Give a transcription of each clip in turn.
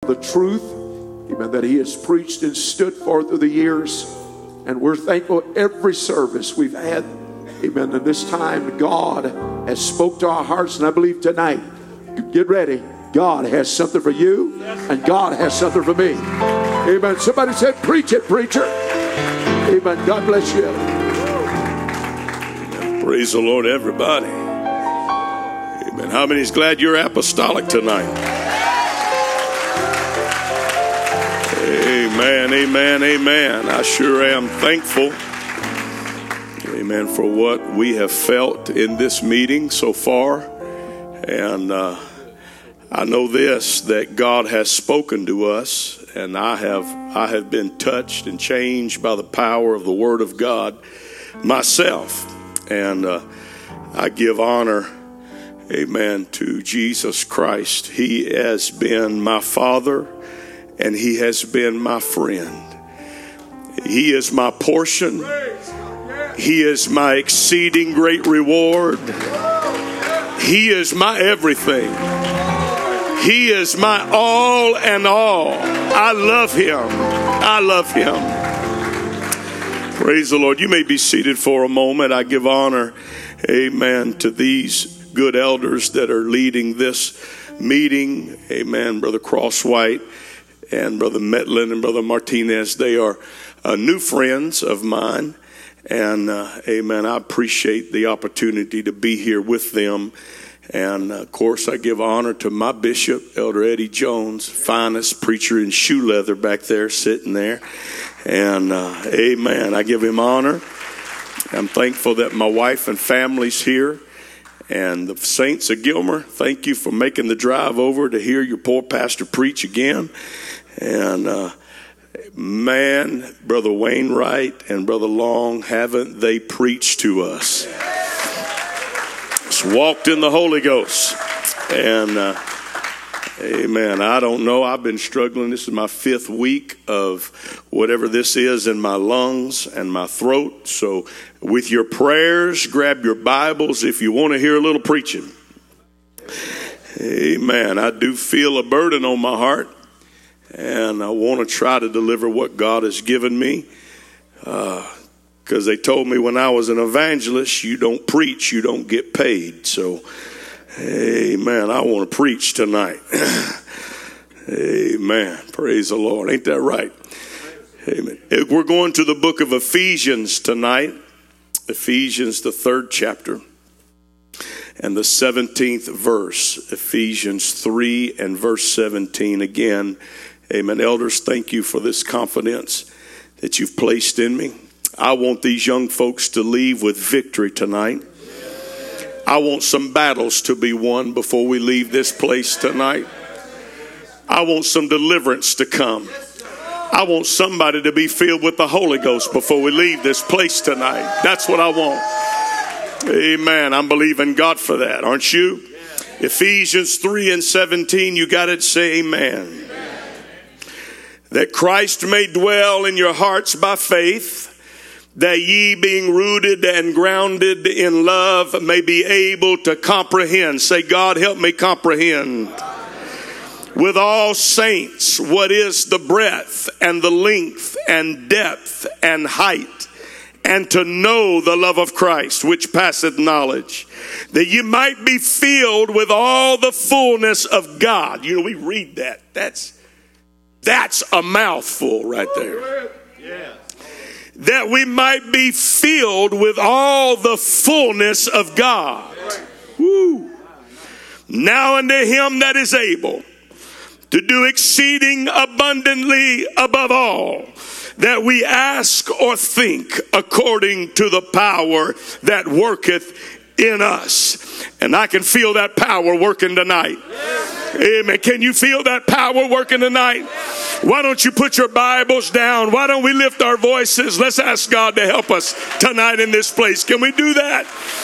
the truth, amen, that he has preached and stood for through the years. And we're thankful every service we've had, amen, and this time God has spoke to our hearts. And I believe tonight, get ready, God has something for you and God has something for me. Amen. Somebody said, preach it, preacher. Amen. God bless you. Amen. Praise the Lord, everybody. Amen. How many is glad you're apostolic tonight? Amen, amen, amen. I sure am thankful, amen, for what we have felt in this meeting so far. And I know this, that God has spoken to us, and I have been touched and changed by the power of the Word of God myself. And I give honor, amen, to Jesus Christ. He has been my Father, and he has been my friend. He is my portion. He is my exceeding great reward. He is my everything. He is my all and all. I love him. I love him. Praise the Lord. You may be seated for a moment. I give honor, amen, to these good elders that are leading this meeting. Amen. Brother Crosswhite and Brother Metlin and Brother Martinez. They are new friends of mine. And, amen, I appreciate the opportunity to be here with them. And, of course, I give honor to my bishop, Elder Eddie Jones, finest preacher in shoe leather back there, sitting there. And, amen, I give him honor. I'm thankful that my wife and family's here. And the saints of Gilmer, thank you for making the drive over to hear your poor pastor preach again. And, man, Brother Wainwright and Brother Long, haven't they preached to us? Just walked in the Holy Ghost. And, amen, I don't know. I've been struggling. This is my 5th week of whatever this is in my lungs and my throat. So with your prayers, grab your Bibles if you want to hear a little preaching. Amen. I do feel a burden on my heart. And I want to try to deliver what God has given me. Because they told me when I was an evangelist, you don't preach, you don't get paid. So, amen, I want to preach tonight. Amen. Praise the Lord. Ain't that right? Amen. We're going to the book of Ephesians tonight. Ephesians, the 3rd chapter. And the 17th verse. Ephesians 3 and verse 17 again. Amen. Elders, thank you for this confidence that you've placed in me. I want these young folks to leave with victory tonight. I want some battles to be won before we leave this place tonight. I want some deliverance to come. I want somebody to be filled with the Holy Ghost before we leave this place tonight. That's what I want. Amen. I'm believing God for that, aren't you? Ephesians 3 and 17, you got it, say amen. That Christ may dwell in your hearts by faith, that ye being rooted and grounded in love may be able to comprehend. Say, God, help me comprehend. With all saints, what is the breadth and the length and depth and height, and to know the love of Christ, which passeth knowledge, that you might be filled with all the fullness of God. You know, we read that. That's a mouthful right there. Yeah. That we might be filled with all the fullness of God. Woo. Now unto him that is able to do exceeding abundantly above all that we ask or think, according to the power that worketh in us. And I can feel that power working tonight. Amen. Can you feel that power working tonight? Why don't you put your Bibles down? Why don't we lift our voices? Let's ask God to help us tonight in this place. Can we do that?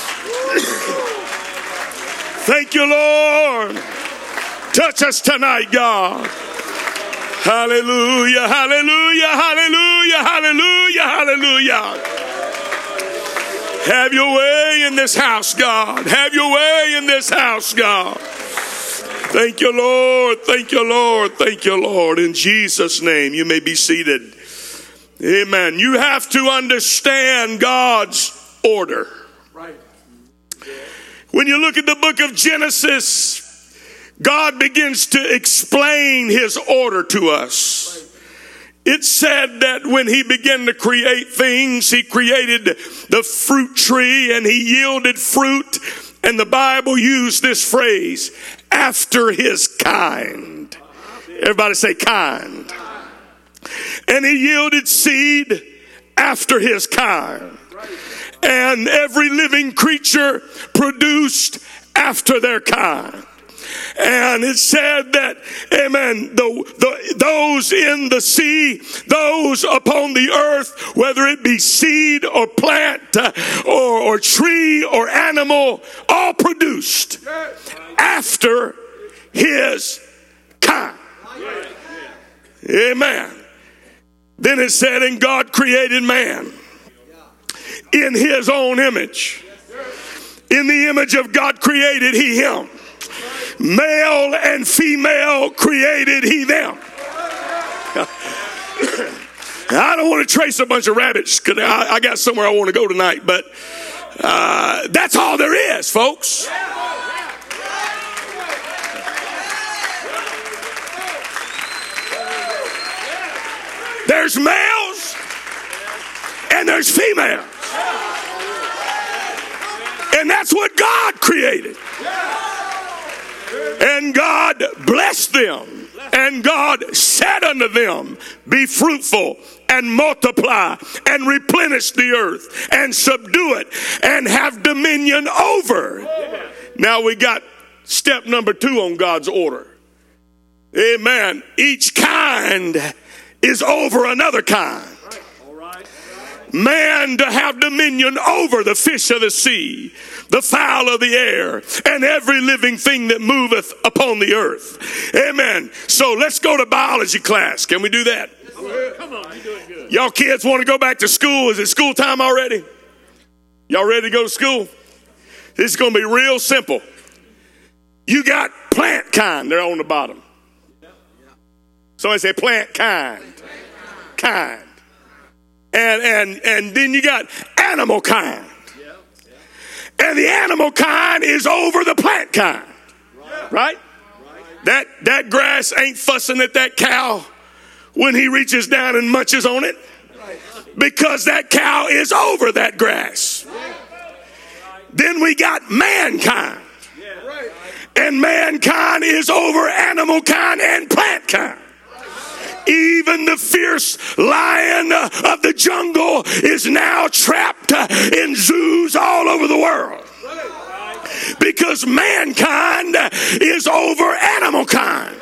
Thank you, Lord. Touch us tonight, God. Hallelujah, hallelujah, hallelujah, hallelujah, hallelujah. Have your way in this house, God. Have your way in this house, God. Thank you, Lord. Thank you, Lord. Thank you, Lord. In Jesus' name, you may be seated. Amen. You have to understand God's order. Right. When you look at the book of Genesis, God begins to explain his order to us. It said that when he began to create things, he created the fruit tree and he yielded fruit. And the Bible used this phrase, after his kind. Everybody say kind. And he yielded seed after his kind. And every living creature produced after their kind. And it said that, amen, those in the sea, those upon the earth, whether it be seed or plant or tree or animal, all produced after his kind. Amen. Then it said, and God created man in his own image. In the image of God created he him. Male and female created he them. I don't want to trace a bunch of rabbits because I got somewhere I want to go tonight, but that's all there is, folks. There's males and there's females. And that's what God created. And God blessed them, and God said unto them, be fruitful and multiply and replenish the earth and subdue it and have dominion over. Now we got step number 2 on God's order. Amen. Each kind is over another kind. Man to have dominion over the fish of the sea, the fowl of the air, and every living thing that moveth upon the earth. Amen. So let's go to biology class. Can we do that? Come on, you're doing good. Y'all kids want to go back to school? Is it school time already? Y'all ready to go to school? This is going to be real simple. You got plant kind there on the bottom. Somebody say plant kind. Kind. And then you got animal kind. And the animal kind is over the plant kind. Right? That grass ain't fussing at that cow when he reaches down and munches on it. Because that cow is over that grass. Then we got mankind. And mankind is over animal kind and plant kind. Even the fierce lion of the jungle is now trapped in zoos all over the world. Because mankind is over animal kind.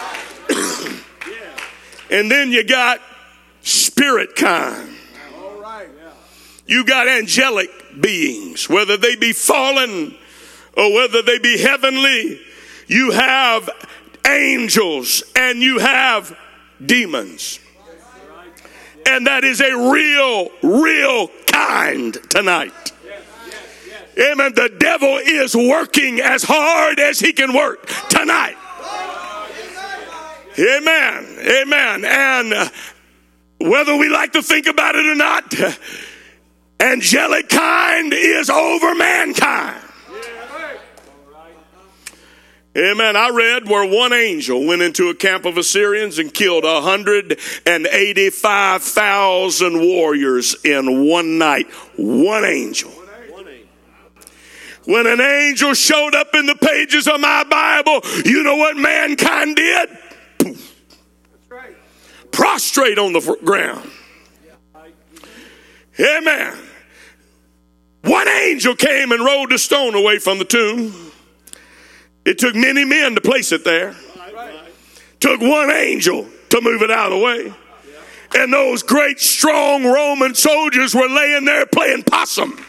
And then you got spirit kind. You got angelic beings, whether they be fallen or whether they be heavenly. You have angels and you have demons. And that is a real kind tonight. Amen. The devil is working as hard as he can work tonight. Amen. Amen. And whether we like to think about it or not, angelic kind is over mankind. Amen. I read where one angel went into a camp of Assyrians and killed 185,000 warriors in one night. One angel. When an angel showed up in the pages of my Bible, you know what mankind did? Poof. Prostrate on the ground. Amen. One angel came and rolled the stone away from the tomb. It took many men to place it there. Took one angel to move it out of the way. And those great, strong Roman soldiers were laying there playing possum.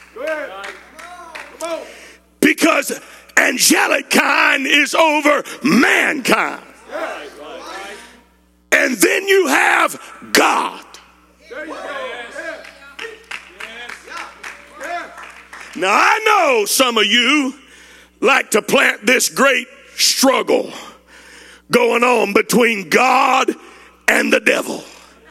Because angelic kind is over mankind. And then you have God. Now I know some of you like to plant this great struggle going on between God and the devil.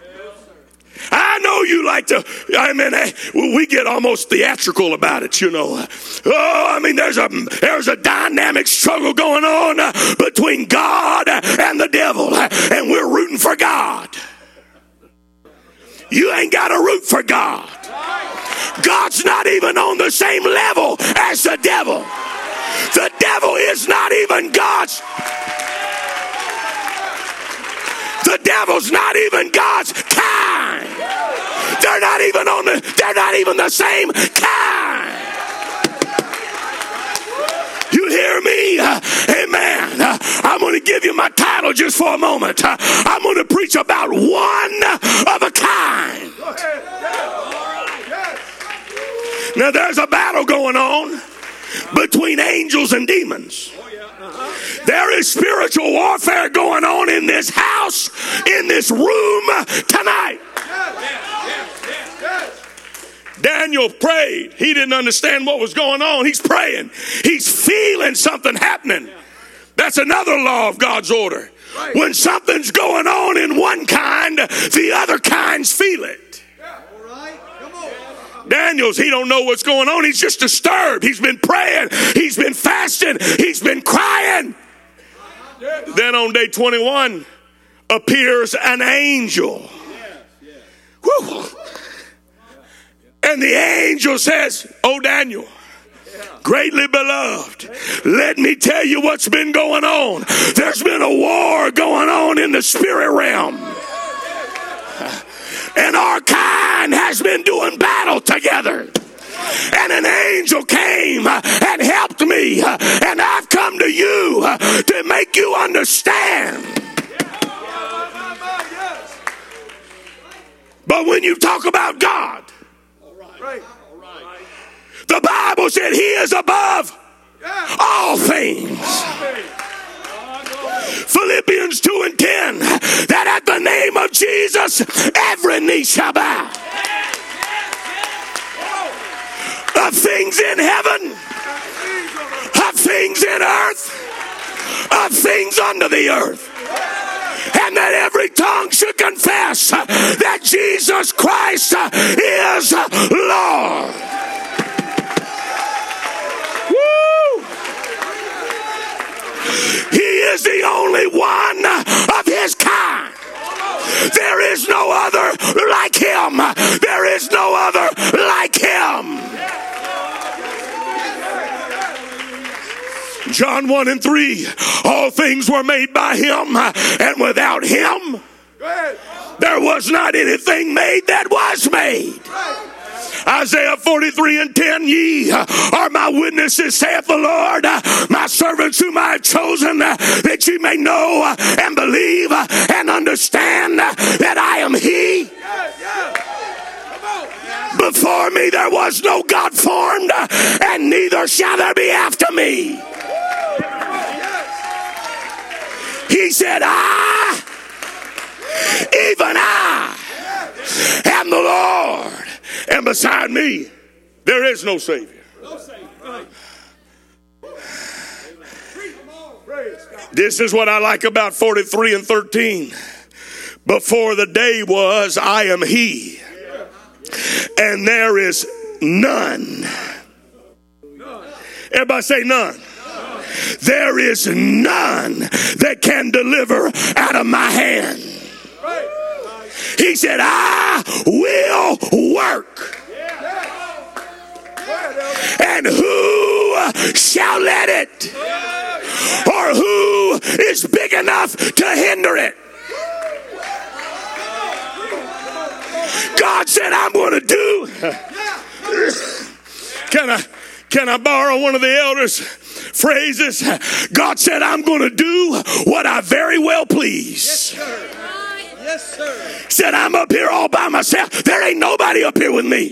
I know you like to, we get almost theatrical about it, you know. There's a dynamic struggle going on between God and the devil, and we're rooting for God. You ain't got to root for God. God's not even on the same level as the devil. The devil is not even God's. The devil's not even God's kind. They're not even the same kind. You hear me? Amen. I'm going to give you my title just for a moment. I'm going to preach about one of a kind. Now there's a battle going on between angels and demons. There is spiritual warfare going on in this house, in this room tonight. Daniel prayed. He didn't understand what was going on. He's praying. He's feeling something happening. That's another law of God's order. When something's going on in one kind, the other kinds feel it. Daniel's, he don't know what's going on. He's just disturbed. He's been praying. He's been fasting. He's been crying. Then on day 21 appears an angel. Whew. And the angel says, "Oh, Daniel, greatly beloved, let me tell you what's been going on. There's been a war going on in the spirit realm. And our kind has been doing battle together. And an angel came and helped me. And I've come to you to make you understand." But when you talk about God, the Bible said he is above all things. Philippians 2:10, that at the name of Jesus, every knee shall bow. Of things in heaven, of things in earth, of things under the earth. And that every tongue should confess that Jesus Christ is Lord. He is the only one of his kind. There is no other like him. There is no other like him. John 1:3, all things were made by him, and without him there was not anything made that was made. Isaiah 43:10, ye are my witnesses, saith the Lord, my servants whom I have chosen, that ye may know and believe and understand that I am he. Before me there was no God formed, and neither shall there be after me. He said, even I am the Lord, and beside me there is no Savior. This is what I like about 43:13. Before the day was, I am he, and there is none. Everybody say none. There is none that can deliver out of my hand. He said, I will work. And who shall let it? Or who is big enough to hinder it? God said, I'm going to do. Can I borrow one of the elders' phrases? God said, I'm going to do what I very well please. Yes, sir. Yes, sir. Said, I'm up here all by myself. There ain't nobody up here with me.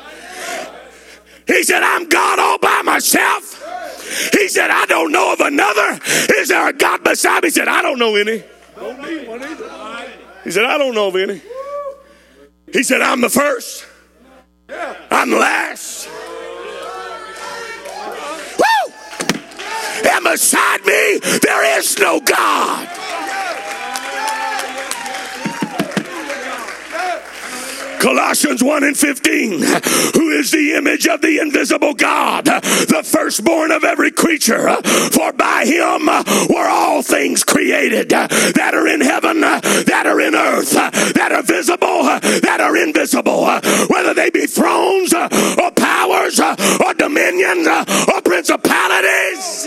He said, I'm God all by myself. He said, I don't know of another. Is there a God beside me? He said, I don't know any. He said, I don't know of any. He said, I'm the first. I'm the last. Woo! And beside me, there is no God. Colossians 1:15, who is the image of the invisible God, the firstborn of every creature. For by him were all things created, that are in heaven, that are in earth, that are visible, that are invisible, whether they be thrones or powers or dominions or principalities.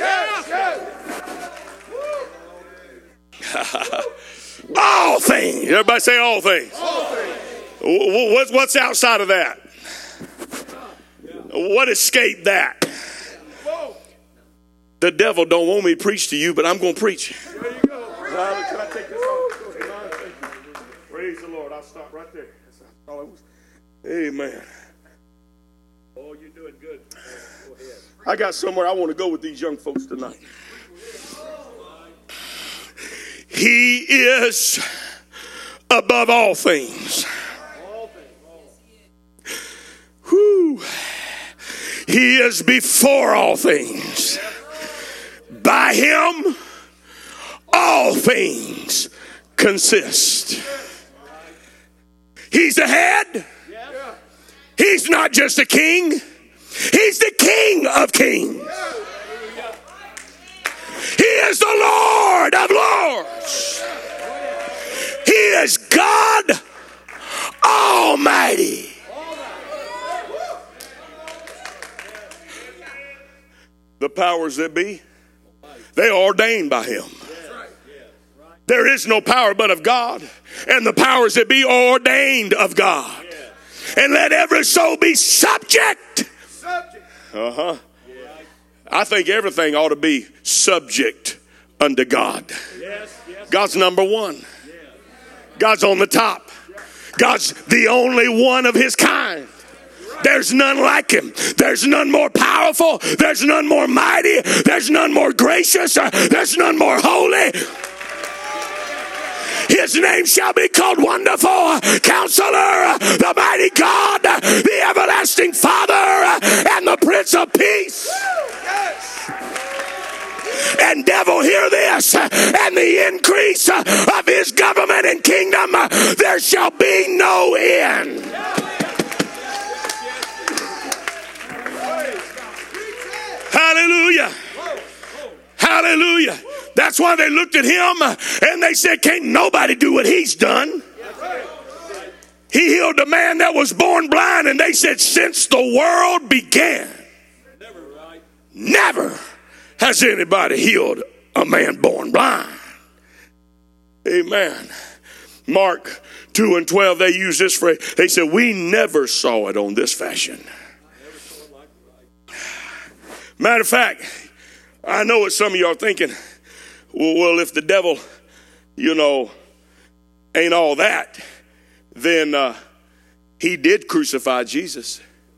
All things. Everybody say all things. All things. What's outside of that? What escaped that? The devil don't want me to preach to you, but I'm going to preach. There you go. Can I take this off? Praise the Lord. I'll stop right there. Amen. Oh, you're doing good. Go ahead. I got somewhere I want to go with these young folks tonight. He is above all things. Whew. He is before all things. By him, all things consist. He's the head. He's not just a king. He's the King of kings. He is the Lord of lords. He is God Almighty. The powers that be, they are ordained by him. There is no power but of God, and the powers that be are ordained of God. And let every soul be subject. I think everything ought to be subject unto God. God's number one. God's on the top. God's the only one of his kind. There's none like him. There's none more powerful. There's none more mighty. There's none more gracious. There's none more holy. His name shall be called Wonderful Counselor, the Mighty God, the Everlasting Father, and the Prince of Peace. And devil, hear this, and the increase of his government and kingdom, there shall be no end. Hallelujah. Hallelujah. That's why they looked at him and they said, can't nobody do what he's done. He healed a man that was born blind, and they said, since the world began, never has anybody healed a man born blind. Amen. Mark 2:12, they use this phrase. They said, we never saw it on this fashion. Matter of fact, I know what some of you are thinking. Well, if the devil, ain't all that, then he did crucify Jesus.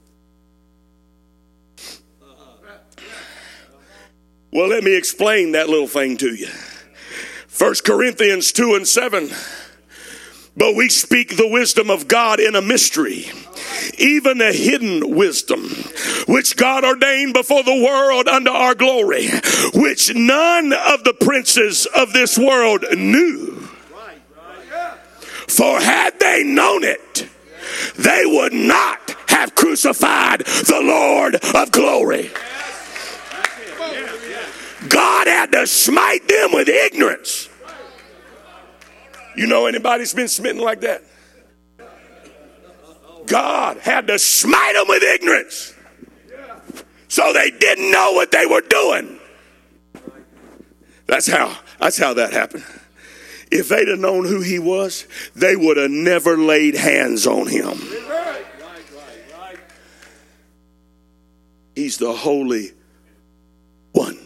Well, let me explain that little thing to you. 1 Corinthians 2:7. But we speak the wisdom of God in a mystery, even a hidden wisdom, which God ordained before the world unto our glory, which none of the princes of this world knew. For had they known it, they would not have crucified the Lord of glory. God had to smite them with ignorance. You know anybody's been smitten like that? God had to smite them with ignorance, so they didn't know what they were doing. That's how that happened. If they'd have known who he was, they would have never laid hands on him. He's the Holy One.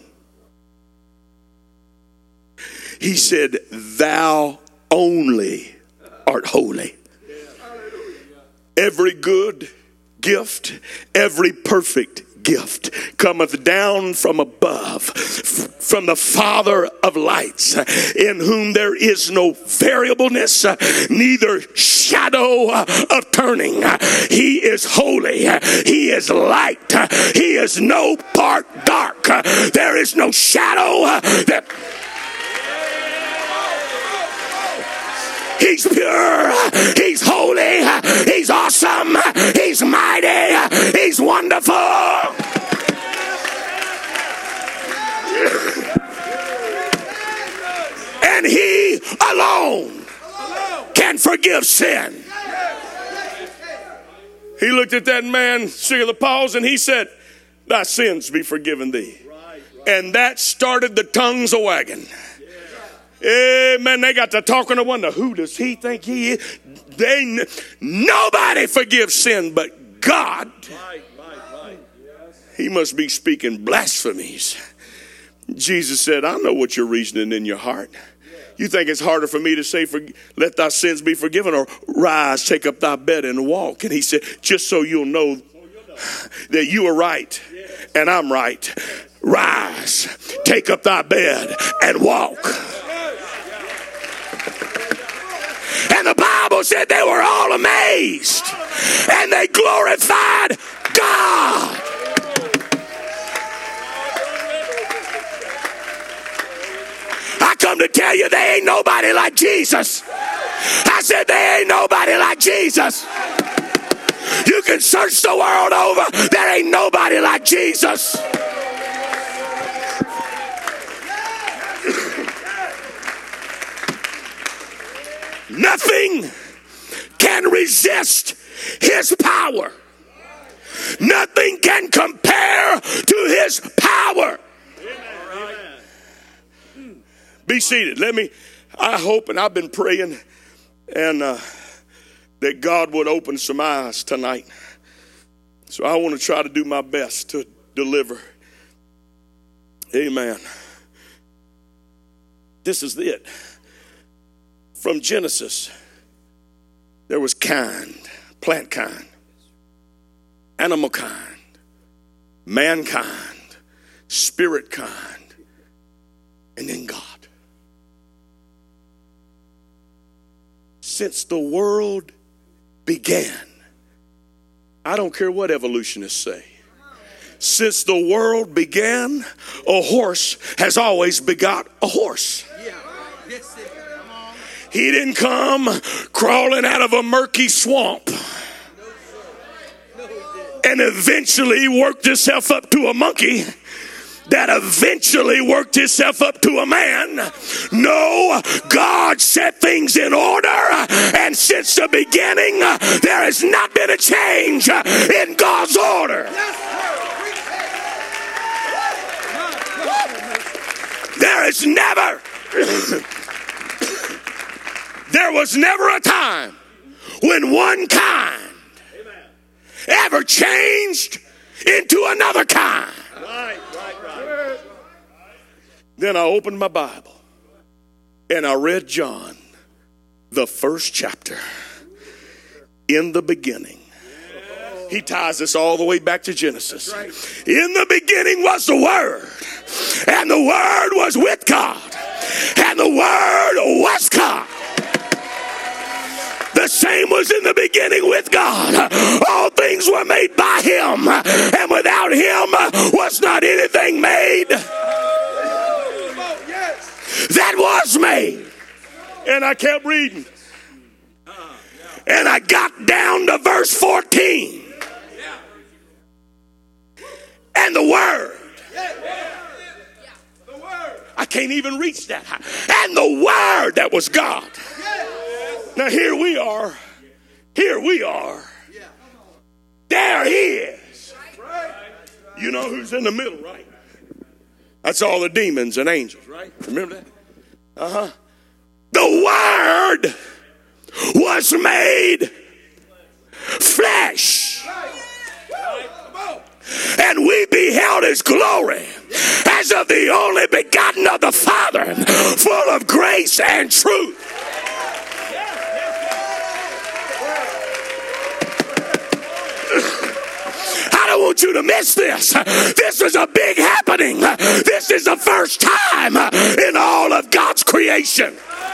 He said, thou only art holy. Every good gift, every perfect gift cometh down from above, from the Father of lights, in whom there is no variableness, neither shadow of turning. He is holy. He is light. He is no part dark. There is no shadow that... He's pure. He's holy. He's awesome. He's mighty. He's wonderful. And he alone can forgive sin. He looked at that man, sick of the paws, and he said, thy sins be forgiven thee. And that started the tongues a wagging. Amen. They got to talking to one. Who does he think he is? Nobody forgives sin but God. He must be speaking blasphemies. Jesus said, I know what you're reasoning in your heart. You think it's harder for me to say, let thy sins be forgiven, or rise, take up thy bed and walk. And he said, just so you'll know that you are right and I'm right. Rise, take up thy bed and walk. And the Bible said they were all amazed and they glorified God. I come to tell you, there ain't nobody like Jesus. I said there ain't nobody like Jesus. You can search the world over. There ain't nobody like Jesus. Nothing can resist his power. Nothing can compare to his power. Be seated. I hope, and I've been praying, and that God would open some eyes tonight. So I want to try to do my best to deliver. Amen. This is it. From Genesis, there was kind, plant kind, animal kind, mankind, spirit kind, and then God. Since the world began, I don't care what evolutionists say. Since the world began, a horse has always begot a horse. He didn't come crawling out of a murky swamp and eventually worked himself up to a monkey that eventually worked himself up to a man. No, God set things in order, and since the beginning, there has not been a change in God's order. There was never a time when one kind ever changed into another kind. Then I opened my Bible and I read John, the first chapter. In the beginning. He ties us all the way back to Genesis. In the beginning was the Word, and the Word was with God, and the Word was God. The same was in the beginning with God. All things were made by him, and without him was not anything made that was made. And I kept reading. And I got down to verse 14. And the Word. I can't even reach that high. And the Word that was God. Now here we are. Here we are. There he is. You know who's in the middle, right? That's all the demons and angels, right? Remember that? The Word was made flesh. And we beheld his glory as of the only begotten of the Father, full of grace and truth. I don't want you to miss this. This is a big happening. This is the first time in all of God's creation.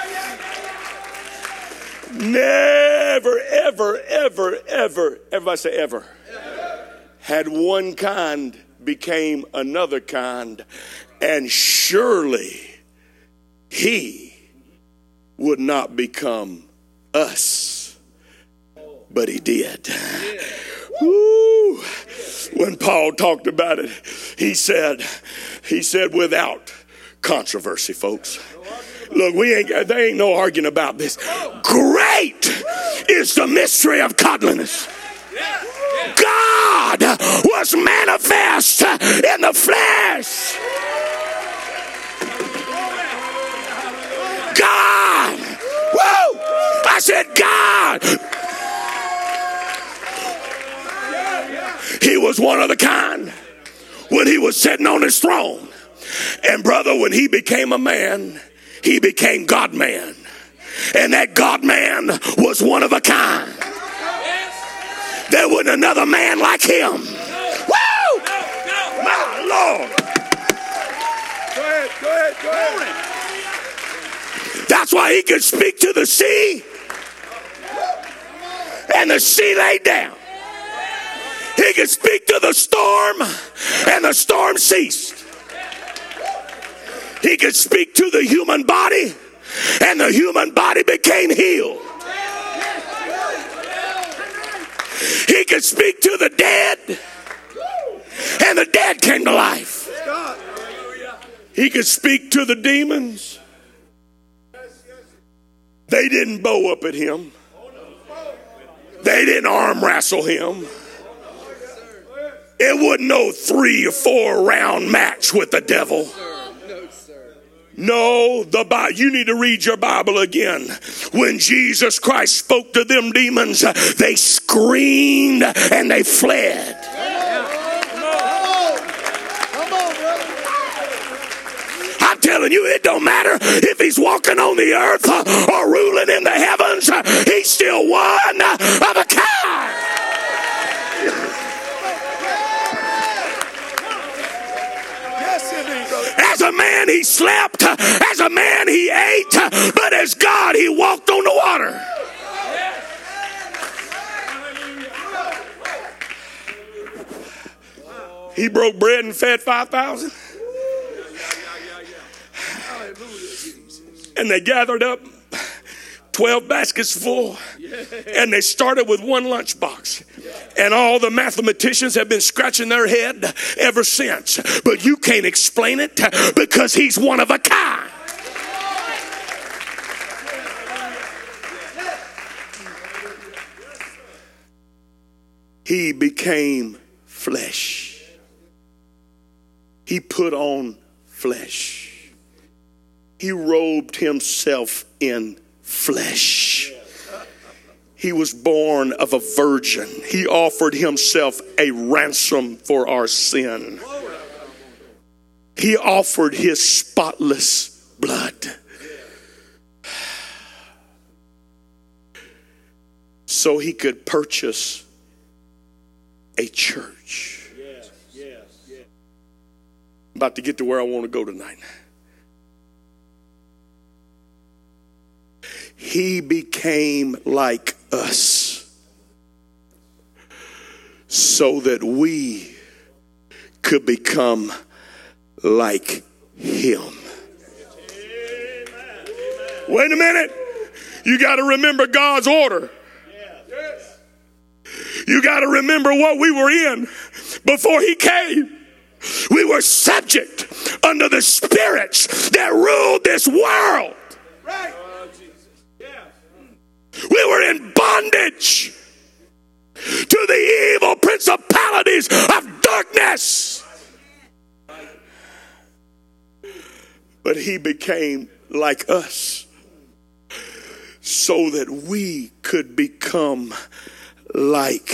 Never, ever, ever, ever, everybody say ever, had one kind became another kind, and surely he would not become us, but he did. Woo. When Paul talked about it, he said without controversy, folks. Look, there ain't no arguing about this. Great is the mystery of godliness. God was manifest in the flesh. God. Woo! I said God. He was one of the kind when he was sitting on his throne. And brother, when he became a man, he became God-man. And that God-man was one of a kind. There wasn't another man like him. Woo! My Lord. Go ahead. That's why he could speak to the sea, and the sea laid down. He could speak to the storm, and the storm ceased. He could speak to the human body, and the human body became healed. He could speak to the dead, and the dead came to life. He could speak to the demons. They didn't bow up at him. They didn't arm wrestle him. It wasn't no 3 or 4 round match with the devil. No, you need to read your Bible again. When Jesus Christ spoke to them demons, they screamed and they fled. I'm telling you, it don't matter if he's walking on the earth or ruling in the heavens. He's still one of a kind. As a man he slept, as a man he ate, but as God he walked on the water. He broke bread and fed 5,000. And they gathered up 12 baskets full, and they started with one lunchbox. And all the mathematicians have been scratching their head ever since. But you can't explain it because he's one of a kind. He became flesh. He put on flesh. He robed himself in flesh. He was born of a virgin. He offered himself a ransom for our sin. He offered his spotless blood. So he could purchase a church. I'm about to get to where I want to go tonight. He became like us so that we could become like him. Wait a minute. You got to remember God's order. You got to remember what we were in before he came. We were subject under the spirits that ruled this world. Right. We were in bondage to the evil principalities of darkness. But he became like us so that we could become like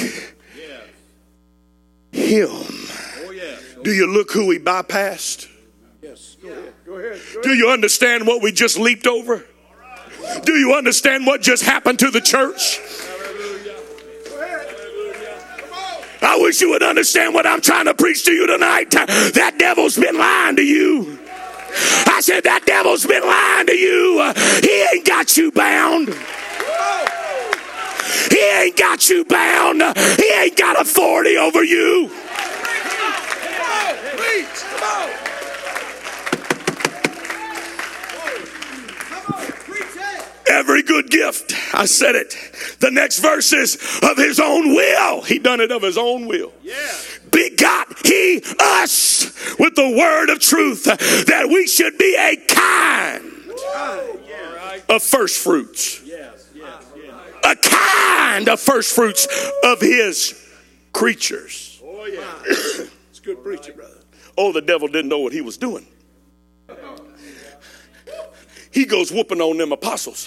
him. Do you look who he bypassed? Yes. Go ahead. Do you understand what we just leaped over? Do you understand what just happened to the church? I wish you would understand what I'm trying to preach to you tonight. That devil's been lying to you. I said that devil's been lying to you. He ain't got you bound. He ain't got you bound. He ain't got authority over you. Every good gift, I said it. The next verse is of his own will. He done it of his own will. Yeah. Begot he us with the word of truth, that we should be a kind of first fruits. A kind of first fruits of his creatures. Oh, yeah. It's good preaching, brother. Oh, the devil didn't know what he was doing. He goes whooping on them apostles.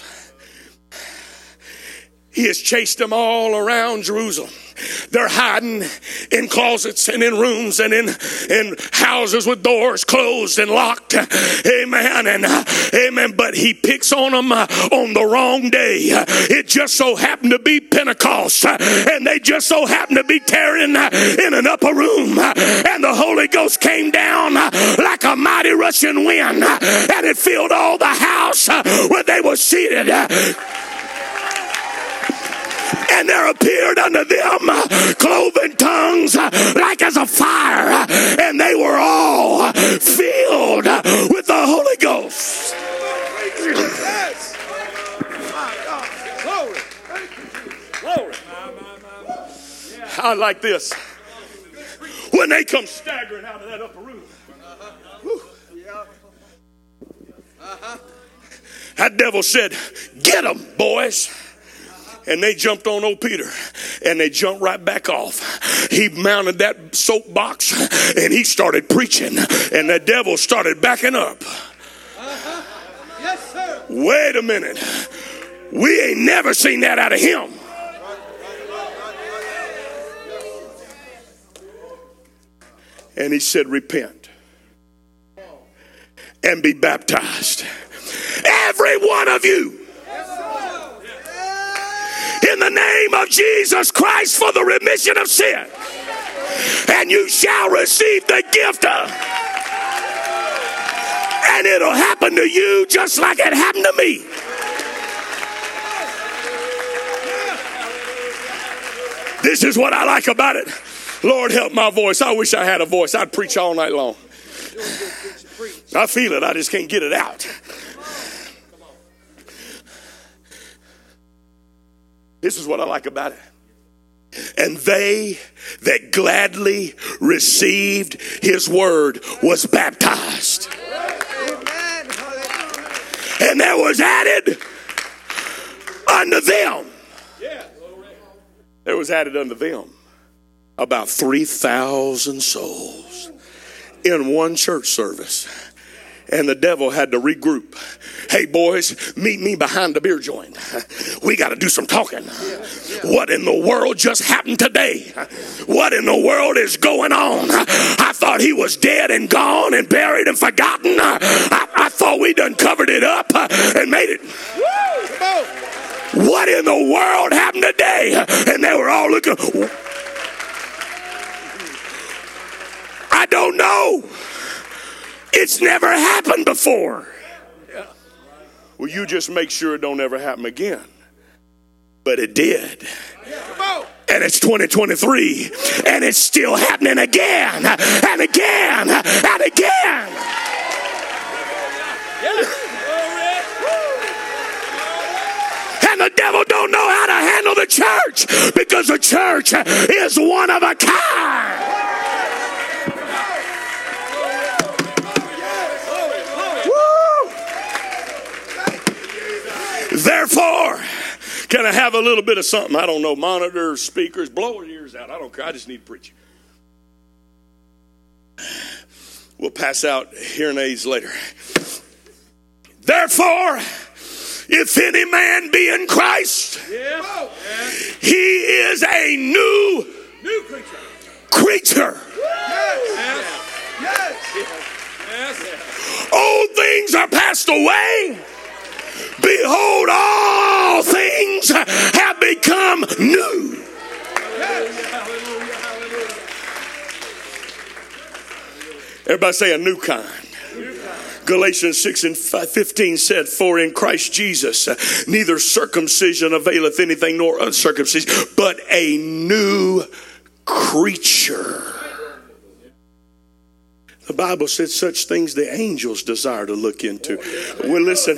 He has chased them all around Jerusalem. They're hiding in closets and in rooms and in houses with doors closed and locked. Amen. And amen. But he picks on them on the wrong day. It just so happened to be Pentecost. And they just so happened to be tearing in an upper room. And the Holy Ghost came down like a mighty rushing wind. And it filled all the house where they were seated. And there appeared unto them cloven tongues like as a fire, and they were all filled with the Holy Ghost. Yes. My God. Glory. Glory. I like this. When they come staggering out of that upper room. That devil said, "Get them, boys." And they jumped on old Peter, and they jumped right back off. He mounted that soapbox, and he started preaching, and the devil started backing up. Yes, sir. Wait a minute. We ain't never seen that out of him. And he said, "Repent and be baptized, every one of you, in the name of Jesus Christ, for the remission of sin, and you shall receive the gift of." And it'll happen to you just like it happened to me. This is what I like about it. Lord, help my voice. I wish I had a voice. I'd preach all night long. I feel it. I just can't get it out. This is what I like about it. And they that gladly received his word was baptized. And there was added unto them. There was added unto them about 3,000 souls in one church service. And the devil had to regroup. Hey, boys, meet me behind the beer joint. We got to do some talking. What in the world just happened today? What in the world is going on? I thought he was dead and gone and buried and forgotten. I thought we done covered it up and made it. What in the world happened today? And they were all looking. I don't know. It's never happened before. Well, you just make sure it don't ever happen again. But it did. And it's 2023. And it's still happening again and again and again. And the devil don't know how to handle the church, because the church is one of a kind. Therefore, can I have a little bit of something? I don't know, monitors, speakers, blow your ears out. I don't care. I just need preaching. We'll pass out hearing aids later. Therefore, if any man be in Christ, he is a new creature. Old things are passed away. Behold, all things have become new. Everybody say a new kind. Galatians 6 and 15 said, for in Christ Jesus, neither circumcision availeth anything nor uncircumcision, but a new creature. The Bible said such things the angels desire to look into. Well, listen,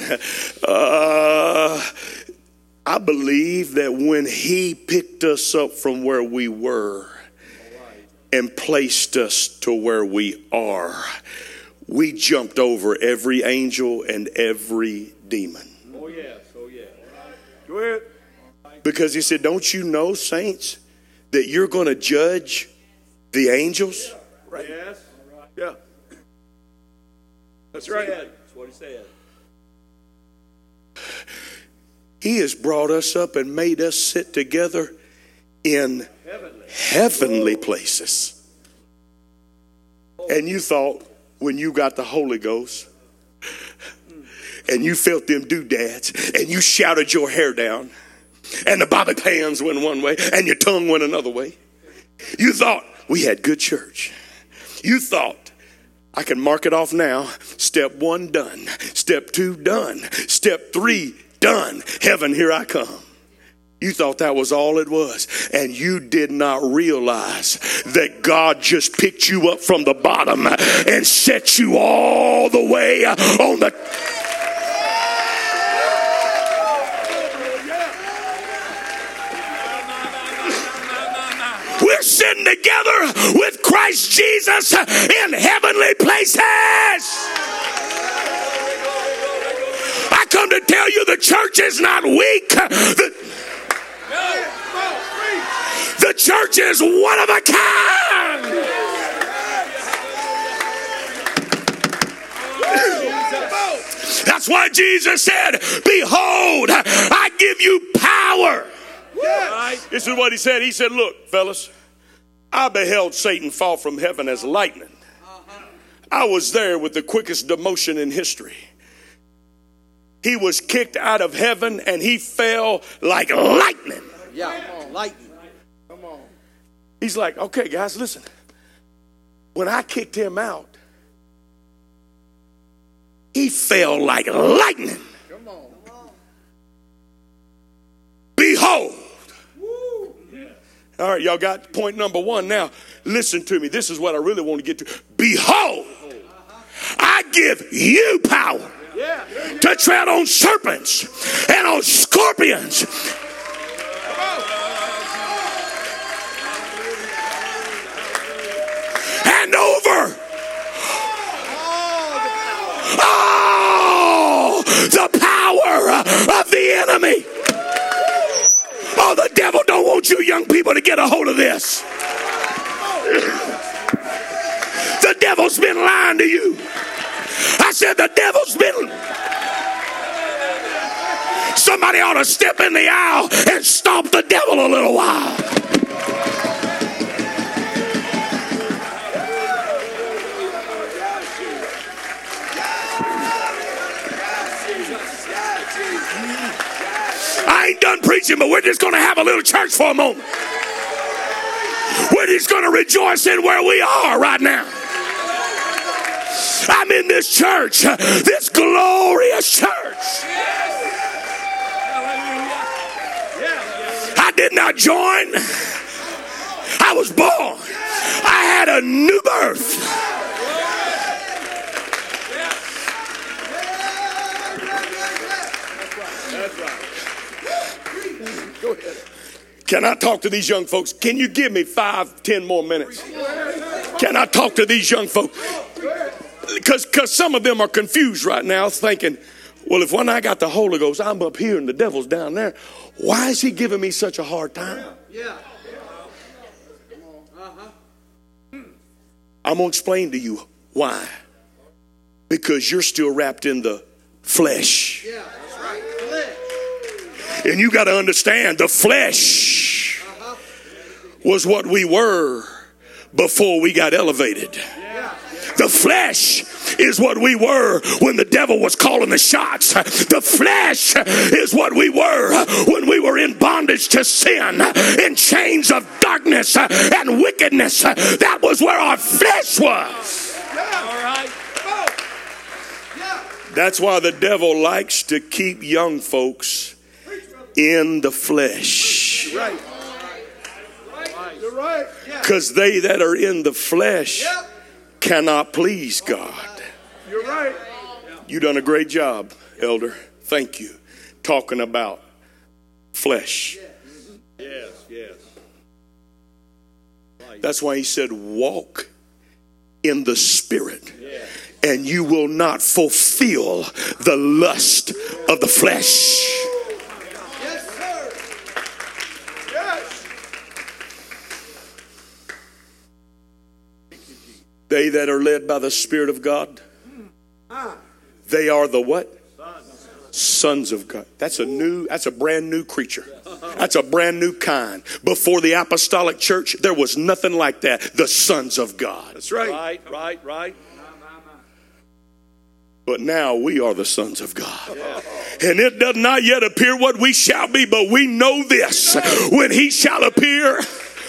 I believe that when he picked us up from where we were and placed us to where we are, we jumped over every angel and every demon. Oh, yes. Oh, yes. Go ahead. Because he said, don't you know, saints, that you're going to judge the angels? Right. Yes. Yeah. That's right. That's what he said. He has brought us up and made us sit together in heavenly places. And you thought when you got the Holy Ghost and you felt them doodads and you shouted your hair down and the bobby pins went one way and your tongue went another way, you thought we had good church. You thought, I can mark it off now. Step 1 done. Step 2 done. Step 3 done. Heaven, here I come. You thought that was all it was. And you did not realize that God just picked you up from the bottom and set you all the way on the... We're sitting together with Christ Jesus in heavenly places. I come to tell you the church is not weak. The church is one of a kind. That's why Jesus said, behold, I give you power. This is what he said. He said, look, fellas, I beheld Satan fall from heaven as lightning. I was there with the quickest demotion in history. He was kicked out of heaven and he fell like lightning. Yeah, come on, lightning. Come on. He's like, okay, guys, listen. When I kicked him out, he fell like lightning. Come on. Behold. All right, y'all got point number 1 now. Listen to me. This is what I really want to get to. Behold, I give you power to tread on serpents and on scorpions. And over all the power of the enemy. Oh, the devil don't want you young people to get a hold of this. The devil's been lying to you. I said the devil's been... Somebody ought to step in the aisle and stomp the devil a little while. I ain't done preaching, but we're just going to have a little church for a moment. We're just going to rejoice in where we are right now. I'm in this church, this glorious church. I did not join. I was born. I had a new birth. Go ahead. Can I talk to these young folks? Can you give me 5-10 more minutes? Can I talk to these young folks? Because some of them are confused right now thinking, well, if when I got the Holy Ghost, I'm up here and the devil's down there. Why is he giving me such a hard time? Yeah. I'm going to explain to you why. Because you're still wrapped in the flesh. Yeah, that's right. Flesh. And you got to understand the flesh was what we were before we got elevated. The flesh is what we were when the devil was calling the shots. The flesh is what we were when we were in bondage to sin, in chains of darkness and wickedness. That was where our flesh was. All right. Come on. Yeah. That's why the devil likes to keep young folks in the flesh. You're right. You're right. Because they that are in the flesh cannot please God. You're right. You done a great job, elder. Thank you. Talking about flesh. Yes, yes. That's why he said, walk in the spirit, and you will not fulfill the lust of the flesh. Yes, sir. Yes. They that are led by the Spirit of God, they are the what? Sons of God. That's a brand new creature. That's a brand new kind. Before the apostolic church, there was nothing like that. The sons of God. That's right. Right. But now we are the sons of God. And it does not yet appear what we shall be, but we know this. When he shall appear,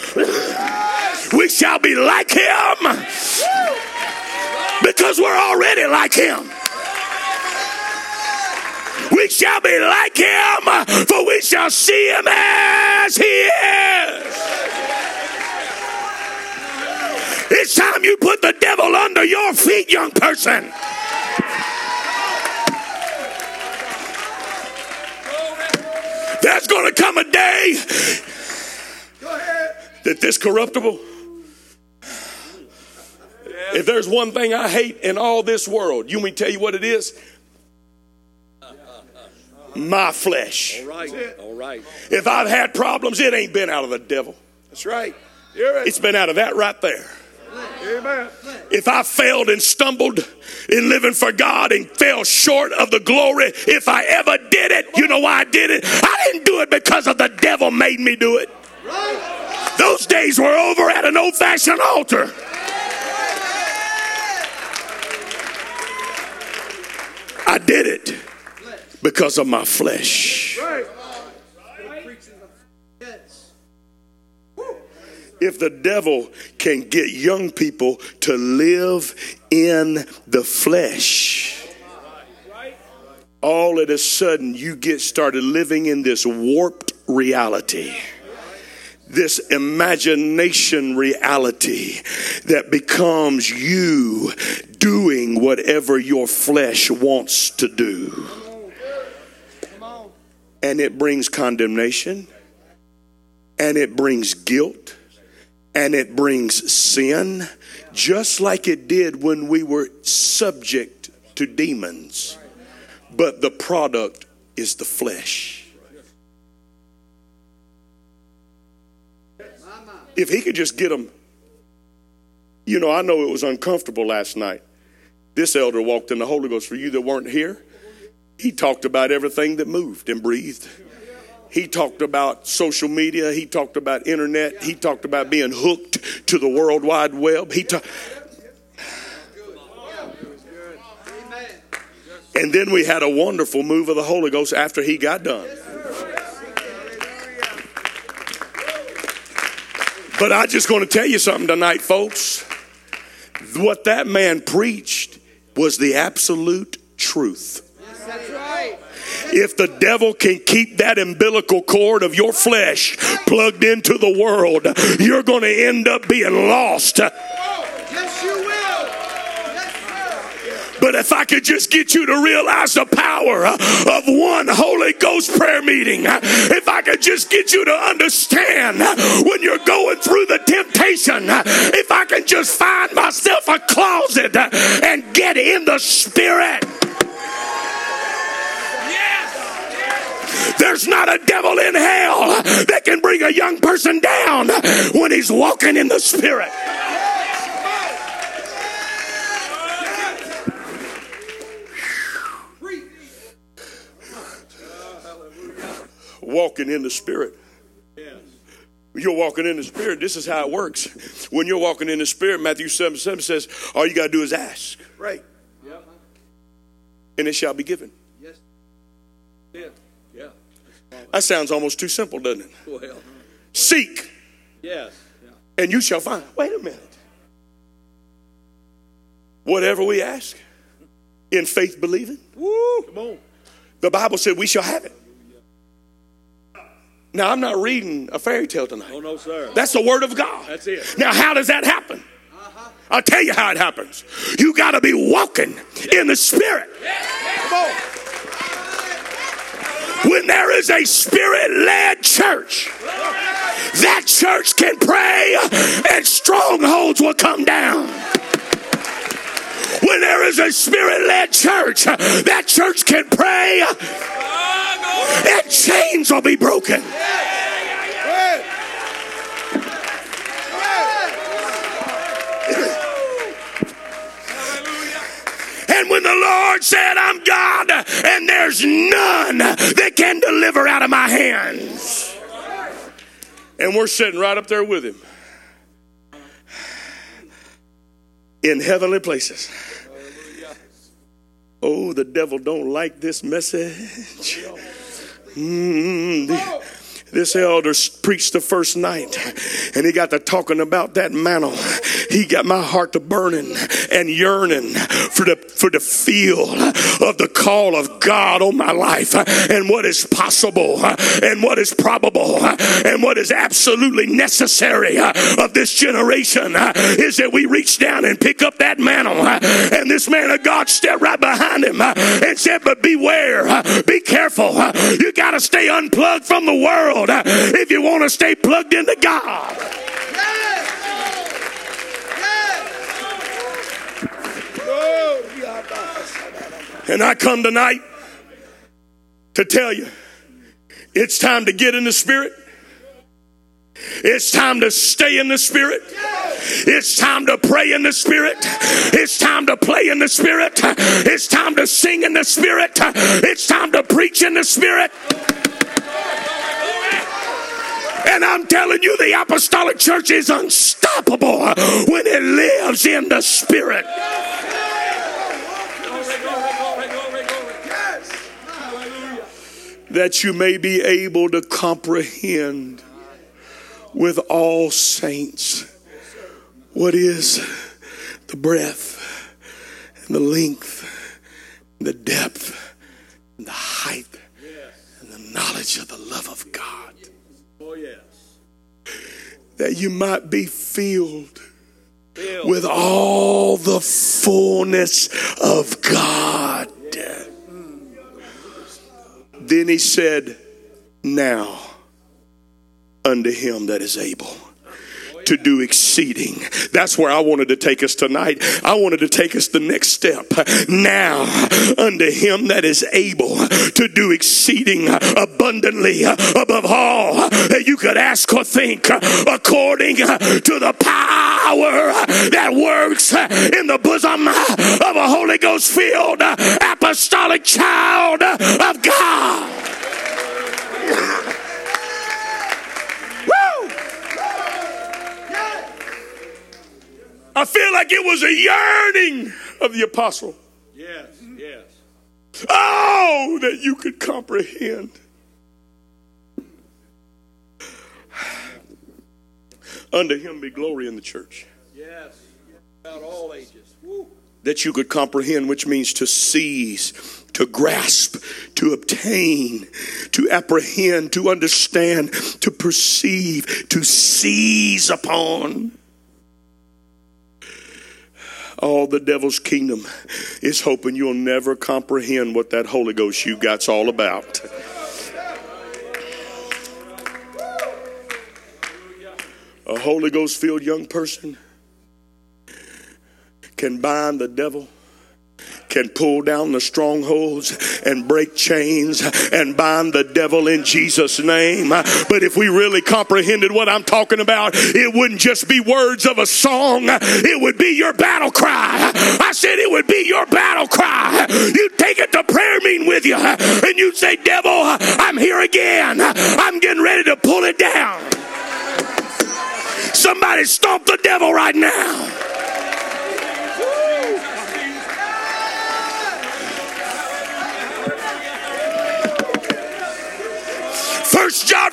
we shall be like him. Because we're already like him. We shall be like him, for we shall see him as he is. It's time you put the devil under your feet, young person. There's going to come a day that this corruptible, if there's one thing I hate in all this world, you want me to tell you what it is? My flesh. All right. If I've had problems, it ain't been out of the devil. That's right. You're right. It's been out of that right there. Amen. If I failed and stumbled in living for God and fell short of the glory, if I ever did it, you know why I did it? I didn't do it because of the devil made me do it. Those days were over at an old-fashioned altar. I did it because of my flesh. Right. If the devil can get young people to live in the flesh, all of a sudden you get started living in this warped reality, this imagination reality that becomes you doing whatever your flesh wants to do. And it brings condemnation, and it brings guilt, and it brings sin, just like it did when we were subject to demons. But the product is the flesh. If he could just get them, you know, I know it was uncomfortable last night. This elder walked in the Holy Ghost. For you that weren't here, he talked about everything that moved and breathed. He talked about social media. He talked about internet. He talked about being hooked to the World Wide Web. And then we had a wonderful move of the Holy Ghost after he got done. But I'm just going to tell you something tonight, folks. What that man preached was the absolute truth. That's right. If the devil can keep that umbilical cord of your flesh plugged into the world, you're going to end up being lost. Yes, you will. Yes, sir. But if I could just get you to realize the power of one Holy Ghost prayer meeting, if I could just get you to understand when you're going through the temptation, if I can just find myself a closet and get in the spirit. There's not a devil in hell that can bring a young person down when he's walking in the spirit. Walking in the spirit. You're walking in the spirit. This is how it works. When you're walking in the spirit, Matthew 7:7 says, all you got to do is ask. Right. And it shall be given. Yes. Yeah. That sounds almost too simple, doesn't it? Well. whatever we ask, in faith believing, Come on. the Bible said we shall have it. Now, I'm not reading a fairy tale tonight. Oh, no, sir. That's the word of God. That's it. Now, how does that happen? I'll tell you how it happens. You got to be walking in the Spirit. Come on. When there is a Spirit-led church, that church can pray and strongholds will come down. When there is a Spirit-led church, that church can pray and chains will be broken. And when the Lord said, I'm God, and there's none that can deliver out of my hands. And we're sitting right up there with him. In heavenly places. Oh, the devil don't like this message. This elder preached the first night, and he got to talking about that mantle. He got my heart to burning and yearning for the feel of the call of God on my life, and what is possible, and what is probable, and what is absolutely necessary of this generation is that we reach down and pick up that mantle. And this man of God stepped right behind him and said, but beware, be careful. You got to stay unplugged from the world if you want to stay plugged into God. And I come tonight to tell you, it's time to get in the Spirit. It's time to stay in the Spirit. It's time to pray in the Spirit. It's time to play in the Spirit. It's time to sing in the Spirit. It's time to preach in the Spirit. And I'm telling you, the apostolic church is unstoppable when it lives in the Spirit. That you may be able to comprehend with all saints what is the breadth and the length and the depth and the height and the knowledge of the love of God. Oh, yes. That you might be filled with all the fullness of God. Then he said, now unto him that is able to do exceeding. That's where I wanted to take us tonight. I wanted to take us the next step. Now unto him that is able to do exceeding abundantly above all that you could ask or think, according to the power that works in the bosom of a Holy Ghost filled apostolic child of God. I feel like it was a yearning of the apostle. Yes, yes. Oh, that you could comprehend. Unto him be glory in the church. Yes. About all ages. Woo. That you could comprehend, which means to seize, to grasp, to obtain, to apprehend, to understand, to perceive, to seize upon. All the devil's kingdom is hoping you'll never comprehend what that Holy Ghost you got's all about. A Holy Ghost filled young person can bind the devil, can pull down the strongholds and break chains and bind the devil in Jesus' name. But if we really comprehended what I'm talking about, it wouldn't just be words of a song. It would be your battle cry. I said it would be your battle cry. You'd take it to prayer meeting with you and you'd say, devil, I'm here again. I'm getting ready to pull it down. Somebody stomp the devil right now. 1 John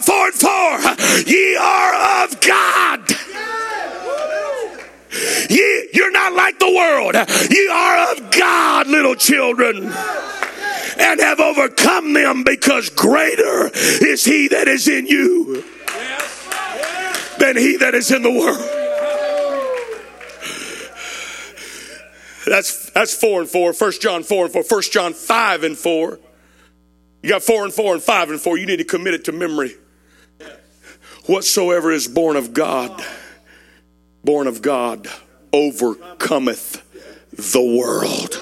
4:4, ye are of God. You're not not like the world. Ye are of God, little children, and have overcome them, because greater is he that is in you than he that is in the world. That's 4 and 4. 1 John 4 and 4. 1 John 5 and 4. You got 4 and 4 and 5 and 4. You need to commit it to memory. Whatsoever is born of God, overcometh the world.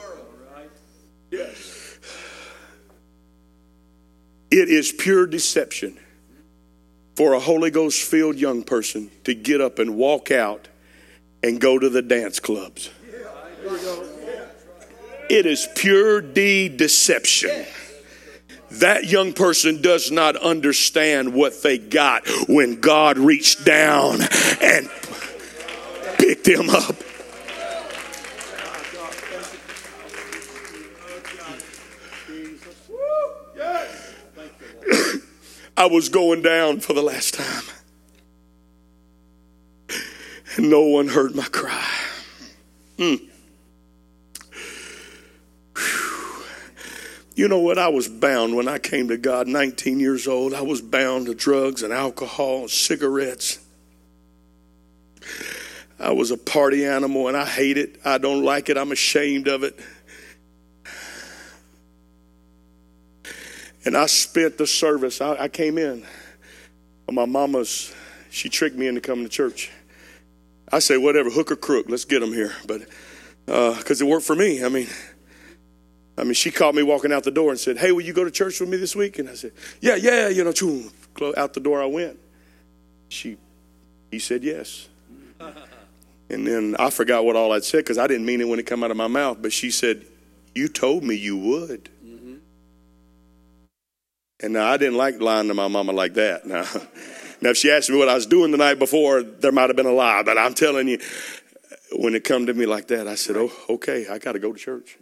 It is pure deception for a Holy Ghost filled young person to get up and walk out and go to the dance clubs. It is pure deception. That young person does not understand what they got when God reached down and picked them up. I was going down for the last time, and no one heard my cry. You know what? I was bound when I came to God, 19 years old. I was bound to drugs and alcohol and cigarettes. I was a party animal, and I hate it. I don't like it. I'm ashamed of it. And I spent the service. I came in. My mama's, she tricked me into coming to church. I say, whatever, hook or crook, let's get them here. But because it worked for me. I mean, she caught me walking out the door and said, hey, will you go to church with me this week? And I said, yeah, out the door I went. He said yes. And then I forgot what all I'd said, because I didn't mean it when it came out of my mouth. But she said, you told me you would. And now I didn't like lying to my mama like that. Now, if she asked me what I was doing the night before, there might have been a lie. But I'm telling you, when it come to me like that, I said, oh, okay, I got to go to church.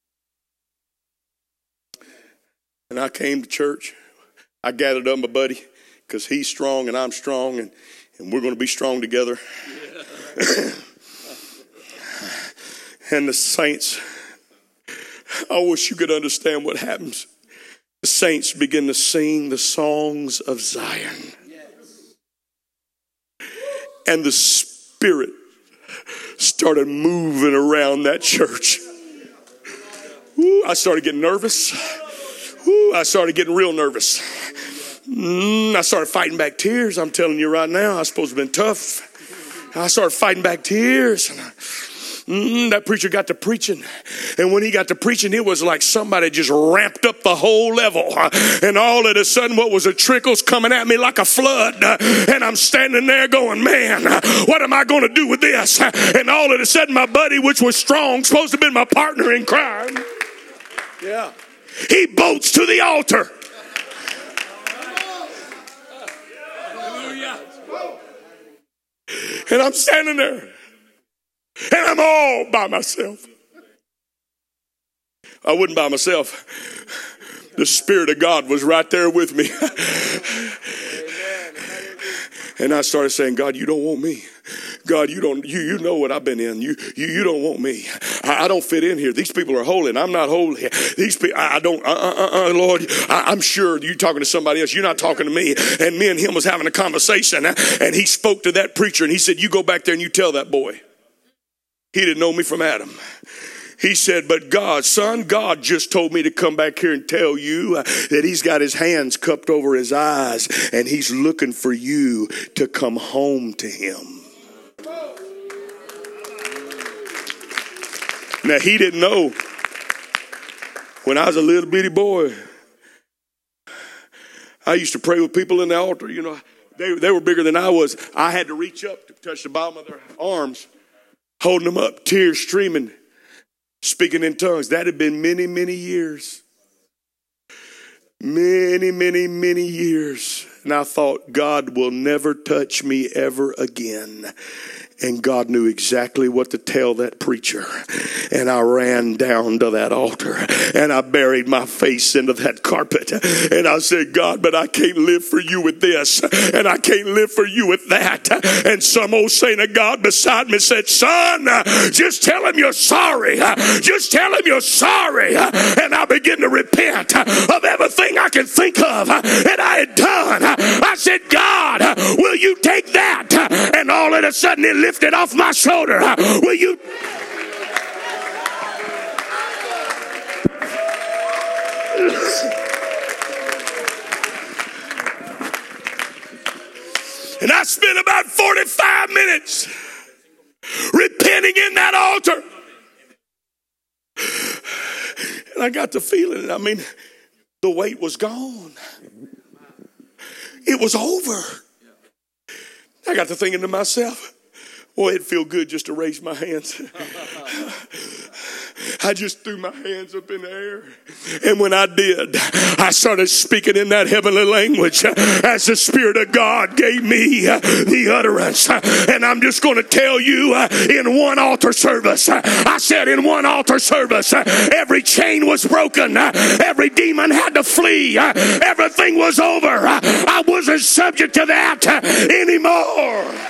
And I came to church. I gathered up my buddy, because he's strong and I'm strong, and we're going to be strong together. Yeah. And the saints, I wish you could understand what happens. The saints begin to sing the songs of Zion. And the Spirit started moving around that church. Ooh, I started getting nervous. Ooh, I started getting real nervous. I started fighting back tears. I'm telling you right now, I was supposed to have been tough. I started fighting back tears. That preacher got to preaching. And when he got to preaching, it was like somebody just ramped up the whole level. And all of a sudden, what was a trickle's coming at me like a flood. And I'm standing there going, man, what am I going to do with this? And all of a sudden, my buddy, which was strong, supposed to have been my partner in crime. Yeah. He bolts to the altar. And I'm standing there. And I'm all by myself. I wasn't by myself. The Spirit of God was right there with me. And I started saying, God, you don't want me. God, you know what I've been in. You don't want me. I don't fit in here. These people are holy and I'm not holy. These people, I don't, Lord, I'm sure you're talking to somebody else. You're not talking to me. And me and him was having a conversation, and he spoke to that preacher and he said, you go back there and you tell that boy. He didn't know me from Adam. He said, but God just told me to come back here and tell you that he's got his hands cupped over his eyes and he's looking for you to come home to him. Now, he didn't know when I was a little bitty boy, I used to pray with people in the altar. You know, they were bigger than I was. I had to reach up to touch the bottom of their arms, holding them up, tears streaming, speaking in tongues. That had been many, many years. Many, many, many years. And I thought, God will never touch me ever again. And God knew exactly what to tell that preacher. And I ran down to that altar and I buried my face into that carpet. And I said, God, but I can't live for you with this. And I can't live for you with that. And some old saint of God beside me said, son, just tell him you're sorry. Just tell him you're sorry. And I began to repent of everything I can think of that I had done. I said, God, will you take that? And all of a sudden it lifted off my shoulder. Will you? And I spent about 45 minutes repenting in that altar. And I got the feeling, I mean, the weight was gone. It was over. I got to thinking to myself, boy, it'd feel good just to raise my hands. I just threw my hands up in the air. And when I did, I started speaking in that heavenly language as the Spirit of God gave me the utterance. And I'm just going to tell you in one altar service, I said in one altar service, every chain was broken. Every demon had to flee. Everything was over. I wasn't subject to that anymore.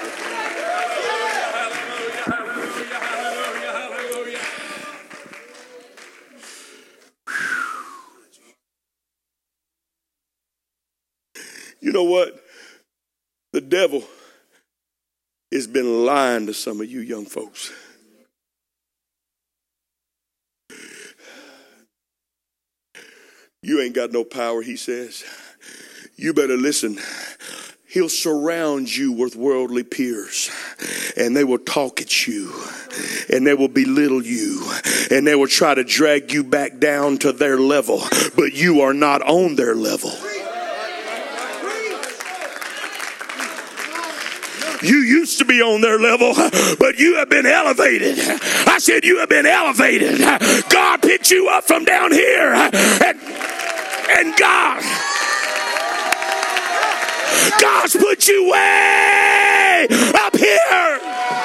You know what? The devil has been lying to some of you young folks. You ain't got no power, he says. You better listen. He'll surround you with worldly peers, and they will talk at you, and they will belittle you, and they will try to drag you back down to their level, but you are not on their level. You used to be on their level, but you have been elevated. I said you have been elevated. God picked you up from down here, and God's put you way up here.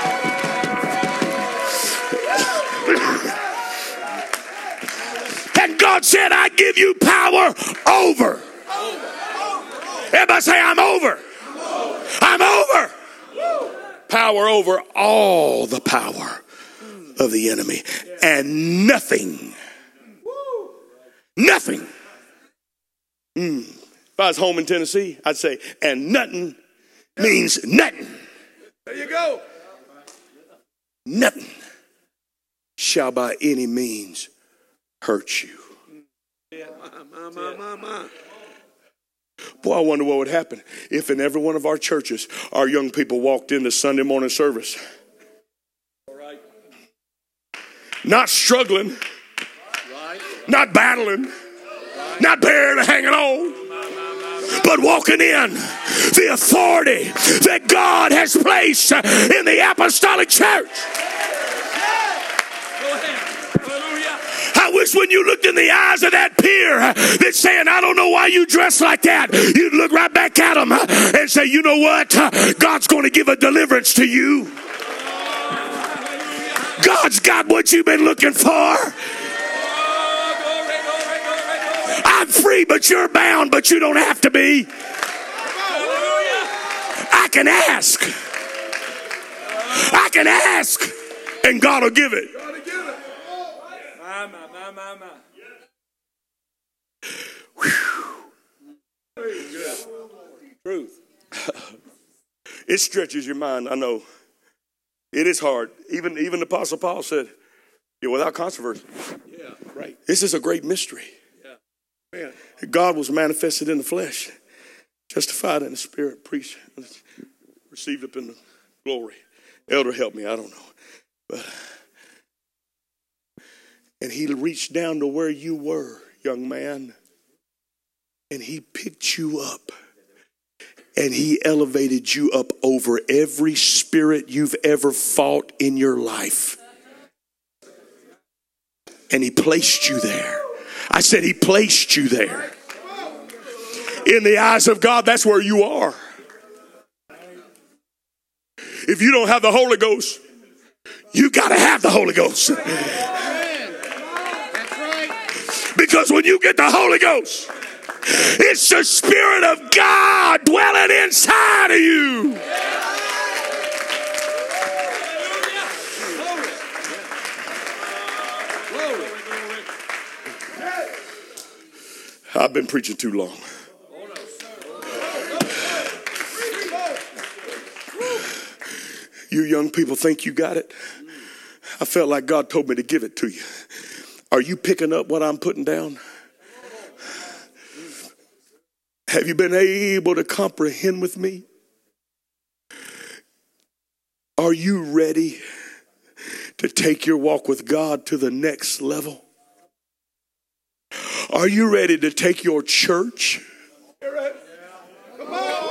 And God said, I give you power over. Everybody say, I'm over. I'm over. Power over all the power of the enemy. And nothing. If I was home in Tennessee, I'd say, and nothing means nothing. There you go. Nothing shall by any means hurt you. Boy, I wonder what would happen if in every one of our churches, our young people walked into Sunday morning service. Not struggling, not battling, not barely hanging on, but walking in the authority that God has placed in the apostolic church. I wish when you looked in the eyes of that peer that's saying, I don't know why you dress like that, you'd look right back at them and say, you know what? God's going to give a deliverance to you. God's got what you've been looking for. I'm free, but you're bound, but you don't have to be. I can ask, and God will give it. Truth. It stretches your mind. I know it is hard. Even the Apostle Paul said, without controversy. Yeah, right. This is a great mystery. Yeah. Man. God was manifested in the flesh, justified in the spirit, preached, received up in the glory. Elder, help me. I don't know, but and he reached down to where you were, young man, and he picked you up. And he elevated you up over every spirit you've ever fought in your life. And he placed you there. I said he placed you there. In the eyes of God, that's where you are. If you don't have the Holy Ghost, you got to have the Holy Ghost. That's right. Because when you get the Holy Ghost, it's the Spirit of God dwelling inside of you. I've been preaching too long. You young people think you got it? I felt like God told me to give it to you. Are you picking up what I'm putting down? Have you been able to comprehend with me? Are you ready to take your walk with God to the next level? Are you ready to take your church? Come on.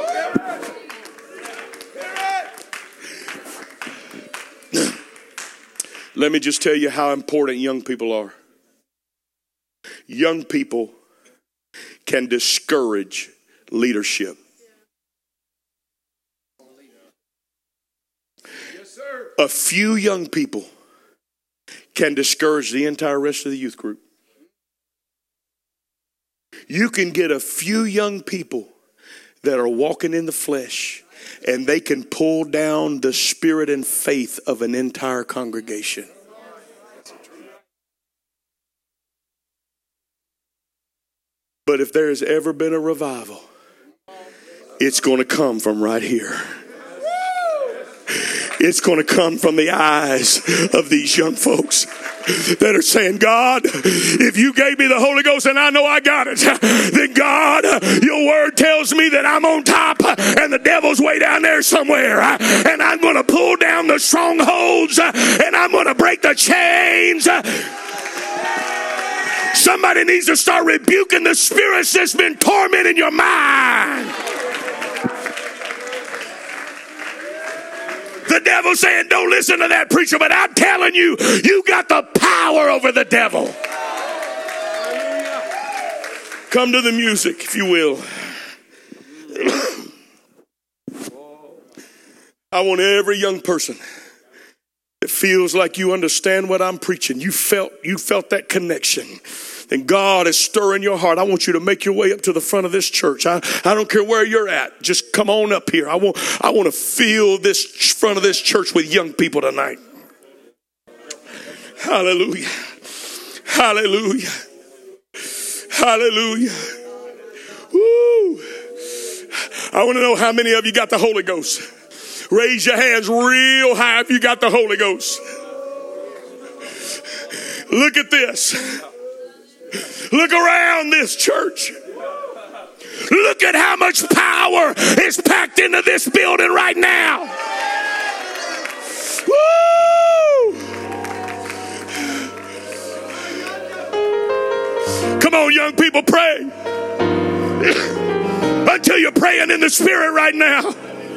Let me just tell you how important young people are. Young people can discourage leadership. Yes, sir. A few young people can discourage the entire rest of the youth group. You can get a few young people that are walking in the flesh, and they can pull down the spirit and faith of an entire congregation. But if there has ever been a revival, it's going to come from right here. It's going to come from the eyes of these young folks that are saying, God, if you gave me the Holy Ghost and I know I got it, then God, your word tells me that I'm on top and the devil's way down there somewhere. And I'm going to pull down the strongholds and I'm going to break the chains. Somebody needs to start rebuking the spirits that's been tormenting your mind. The devil saying, don't listen to that preacher, but I'm telling you, you got the power over the devil. Come to the music, if you will. I want every young person that feels like you understand what I'm preaching. You felt that connection. And God is stirring your heart. I want you to make your way up to the front of this church. I don't care where you're at. Just come on up here. I want to fill this front of this church with young people tonight. Hallelujah. Hallelujah. Hallelujah. Woo. I want to know how many of you got the Holy Ghost. Raise your hands real high if you got the Holy Ghost. Look at this. Look around this church. Look at how much power is packed into this building right now. Woo! Come on, young people, pray. Until you're praying in the Spirit right now.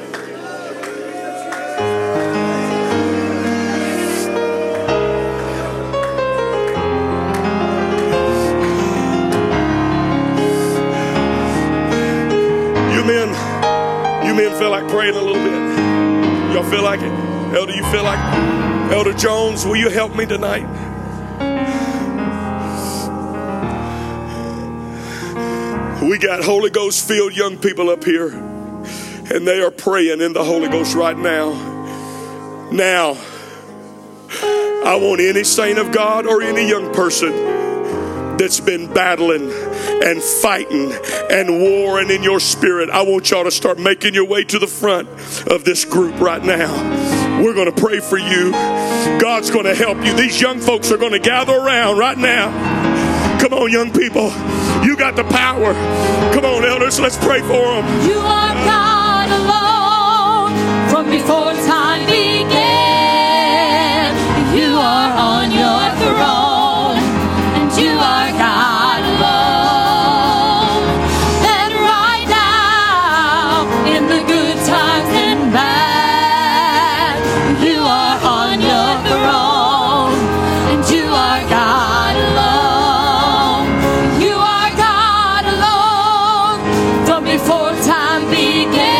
You men feel like praying a little bit? Y'all feel like it? Elder, you feel like it? Elder Jones, will you help me tonight? We got Holy Ghost filled young people up here, and they are praying in the Holy Ghost right now. Now, I want any saint of God or any young person that's been battling and fighting and warring in your spirit, I want y'all to start making your way to the front of this group right now. We're going to pray for you. God's going to help you. These young folks are going to gather around right now. Come on, young people. You got the power. Come on, elders. Let's pray for them. You are God alone from before time began. You are on your throne, and you are God alone. And right now, in the good times and bad, you are on your throne, and you are God alone. You are God alone from before time began.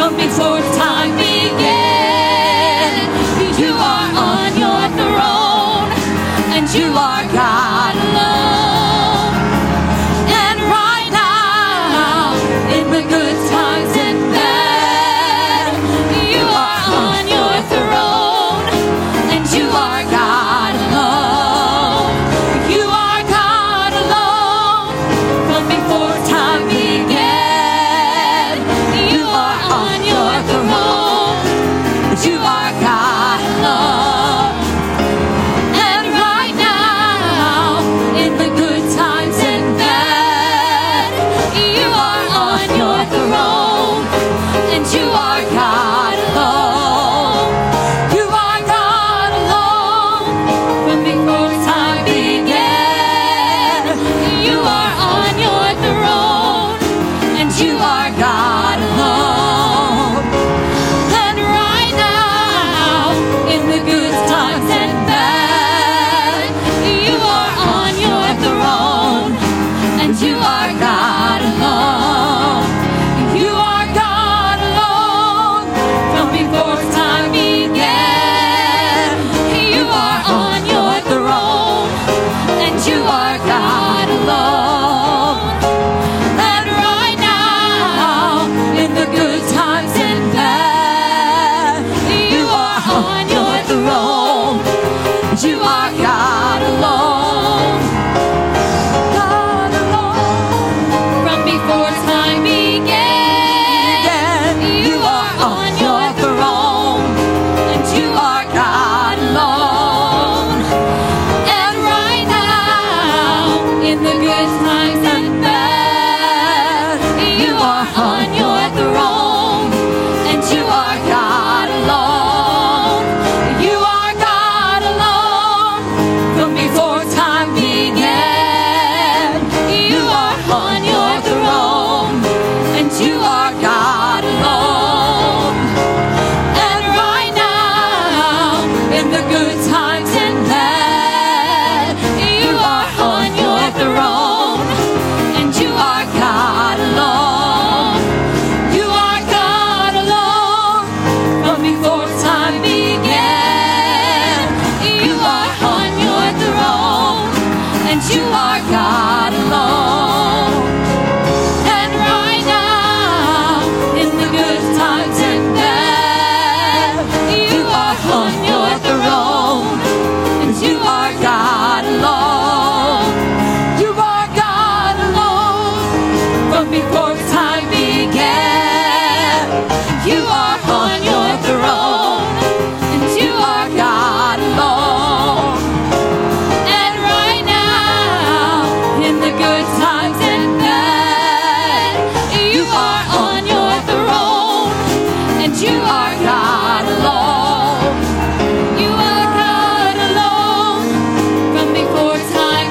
from before time began. You are on your throne, and you are God alone. And right now, in the good times and bad, you are on your throne, and you are God alone. You are God alone, from before time began. You are on your throne, but you are God alone. And right now, in the good times and bad, you are on your throne, and you are God alone. You are God alone, from before time began. You are on your throne, and you are God alone. And right now, in the good times and bad, you are on your throne, and you are God alone. You are God alone, from before time began. You are on your throne, and you are God alone. And right now, in the good times and bad, you are on your throne, and you are God alone. God alone, from before time began. You are on your throne, and you are God alone. And right now, in the good times and bad, you are on your throne, and you are God alone. You are God alone, from before time began. You are on your throne, and you are God alone. And right now, in the good times and bad, you are on your throne, and you are God alone. You are God alone, from before time began. You are on your throne, and you are God alone. And right now, in the good times and bad, you are on your throne, and you are God alone. You are God alone, from before time began. You are on your throne, and you are God alone. And right now, in the good times and bad, you are on your throne, and you are God alone. You are God alone, from before time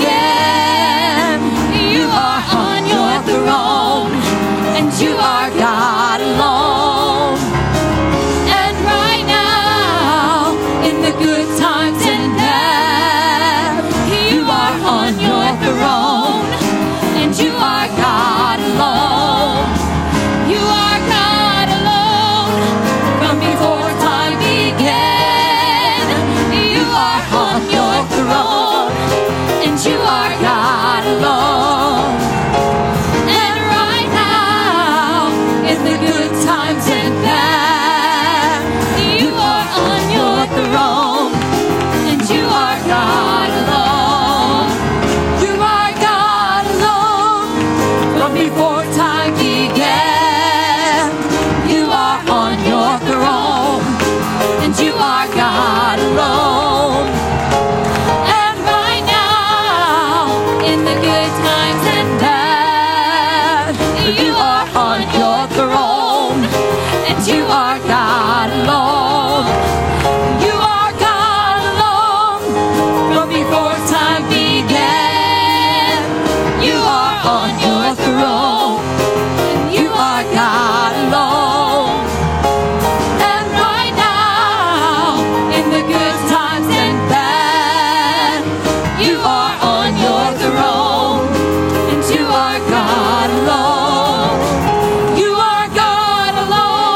began. You are on your throne, and you are God alone. And right now, in the good times and bad, you are on your throne, and you are God alone. You are God alone, from before time began. You are on your throne, and you are God alone. And right now, in the good times and bad, you are on your throne, and you are God alone. You are God alone, from before time began. You are on your throne, and you are God alone. And right now, in the good times and bad, you are on your throne, and you are God alone. You are God alone, from before time began. You are on your throne, and you are God alone. And right now, in the good times and bad, you are on your throne, and you are God alone. You are God alone.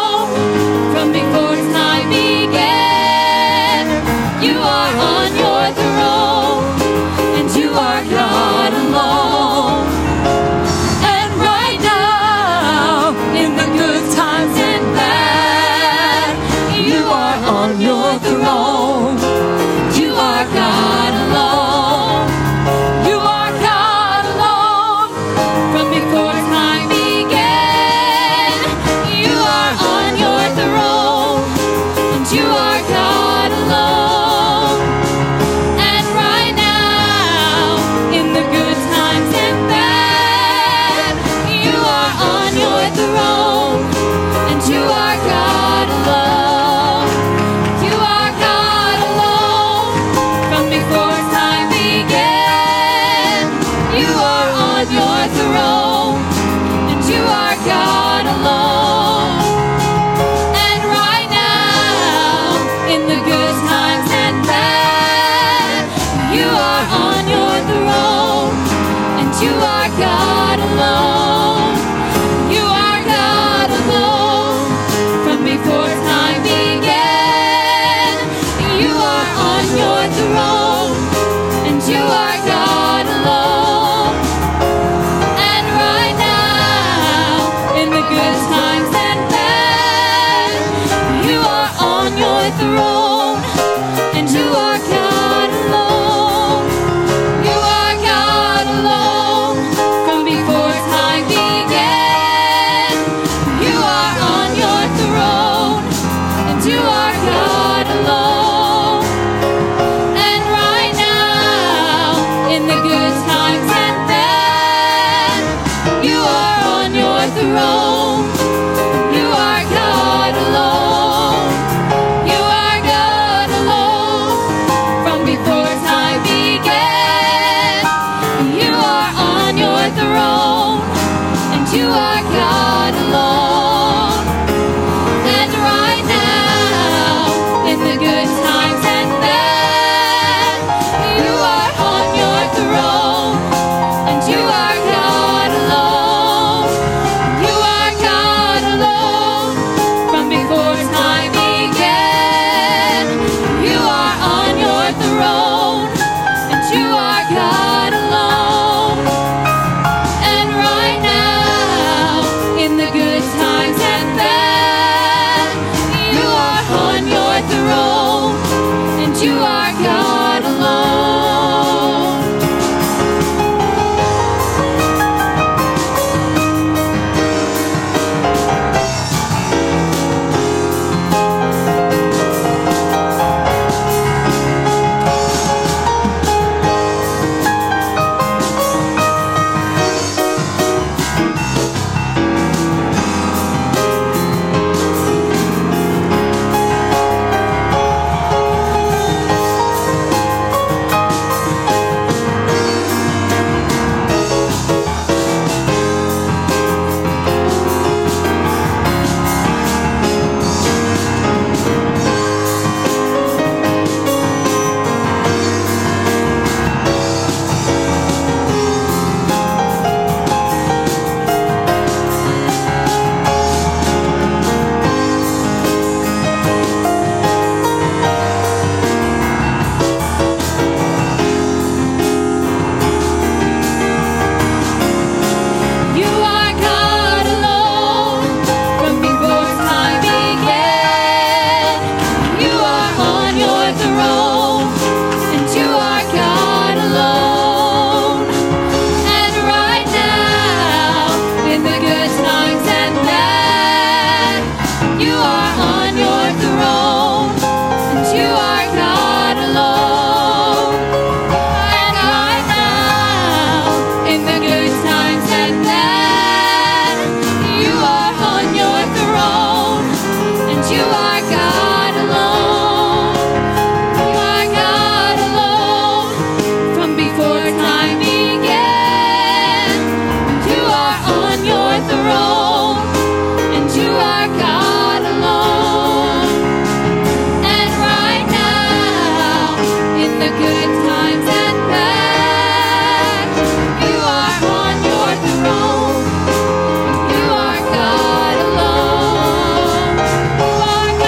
you are God alone. You are God alone. From before time began, you are on your throne, and you are God alone. And right now, in the good times and bad, you are on your throne. You are God alone. You are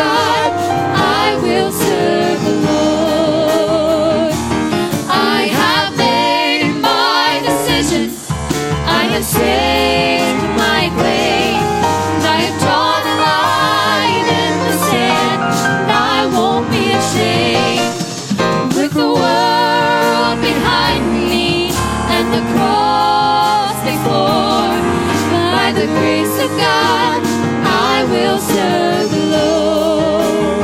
God, I will serve the Lord. I have made my decision. I have staked my claim. And I have drawn a line in the sand. And I won't be ashamed. With the world behind me and the cross before, by the grace of God, I will serve the Lord.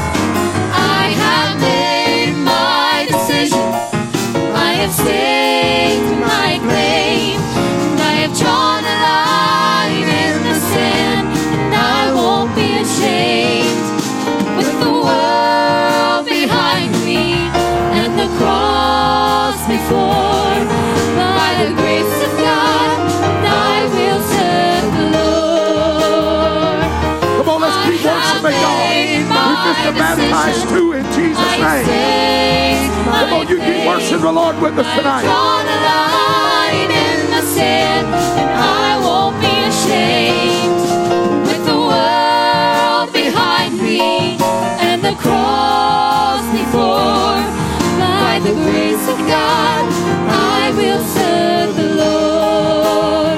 I have made my decision. I have staked my claim. And I have drawn a line in the sand. And I won't be ashamed. With the world behind me and the cross before, by the grace of God, I will serve the Lord. Come on, let's keep worshiping God. We've just been baptized too in Jesus' name. Come on, you keep worshiping the Lord with us tonight. Drawn a line in the sand, and I won't be ashamed. With the world behind me and the cross before, by the grace of God, I will serve the Lord.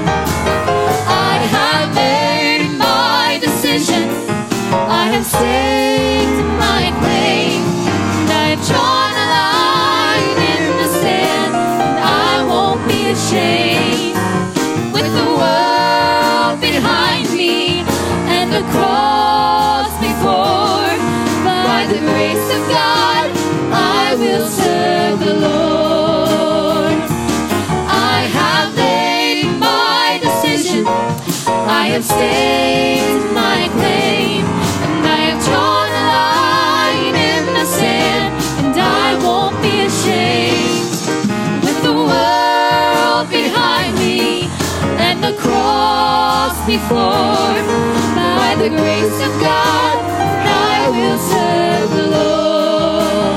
I have made my decision. I have staked my claim. And I have drawn a line in the sand. And I won't be ashamed. With the world behind me and the cross before, by the grace of God, I will serve the Lord. I have made my decision. I have staked my claim. And I have drawn a line in the sand. And I won't be ashamed. With the world behind me and the cross before, by the grace of God, I will serve the Lord.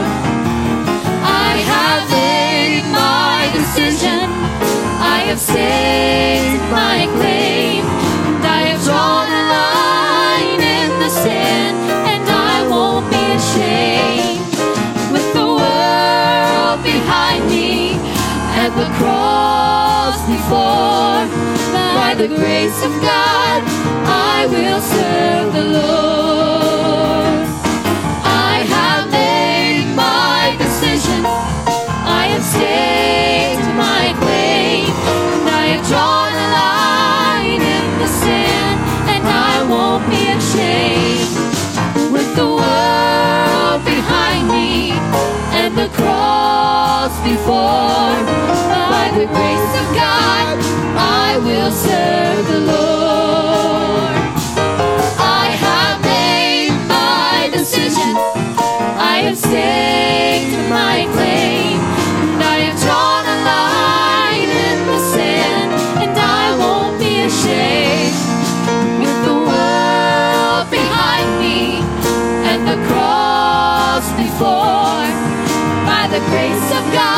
I have made my decision. I have staked my claim. And I have drawn a line in the sand. And I won't be ashamed. With the world behind me and the cross before, by the grace of God, I will serve the Lord. I have made my decision. I have staked my claim. And I have drawn a line in the sand. And I won't be ashamed. With the world behind me and the cross before, by the grace of God, I will serve the Lord. I have made my decision. I have staked my claim. And I have drawn a line in the sand. And I won't be ashamed. With the world behind me and the cross before, by the grace of God,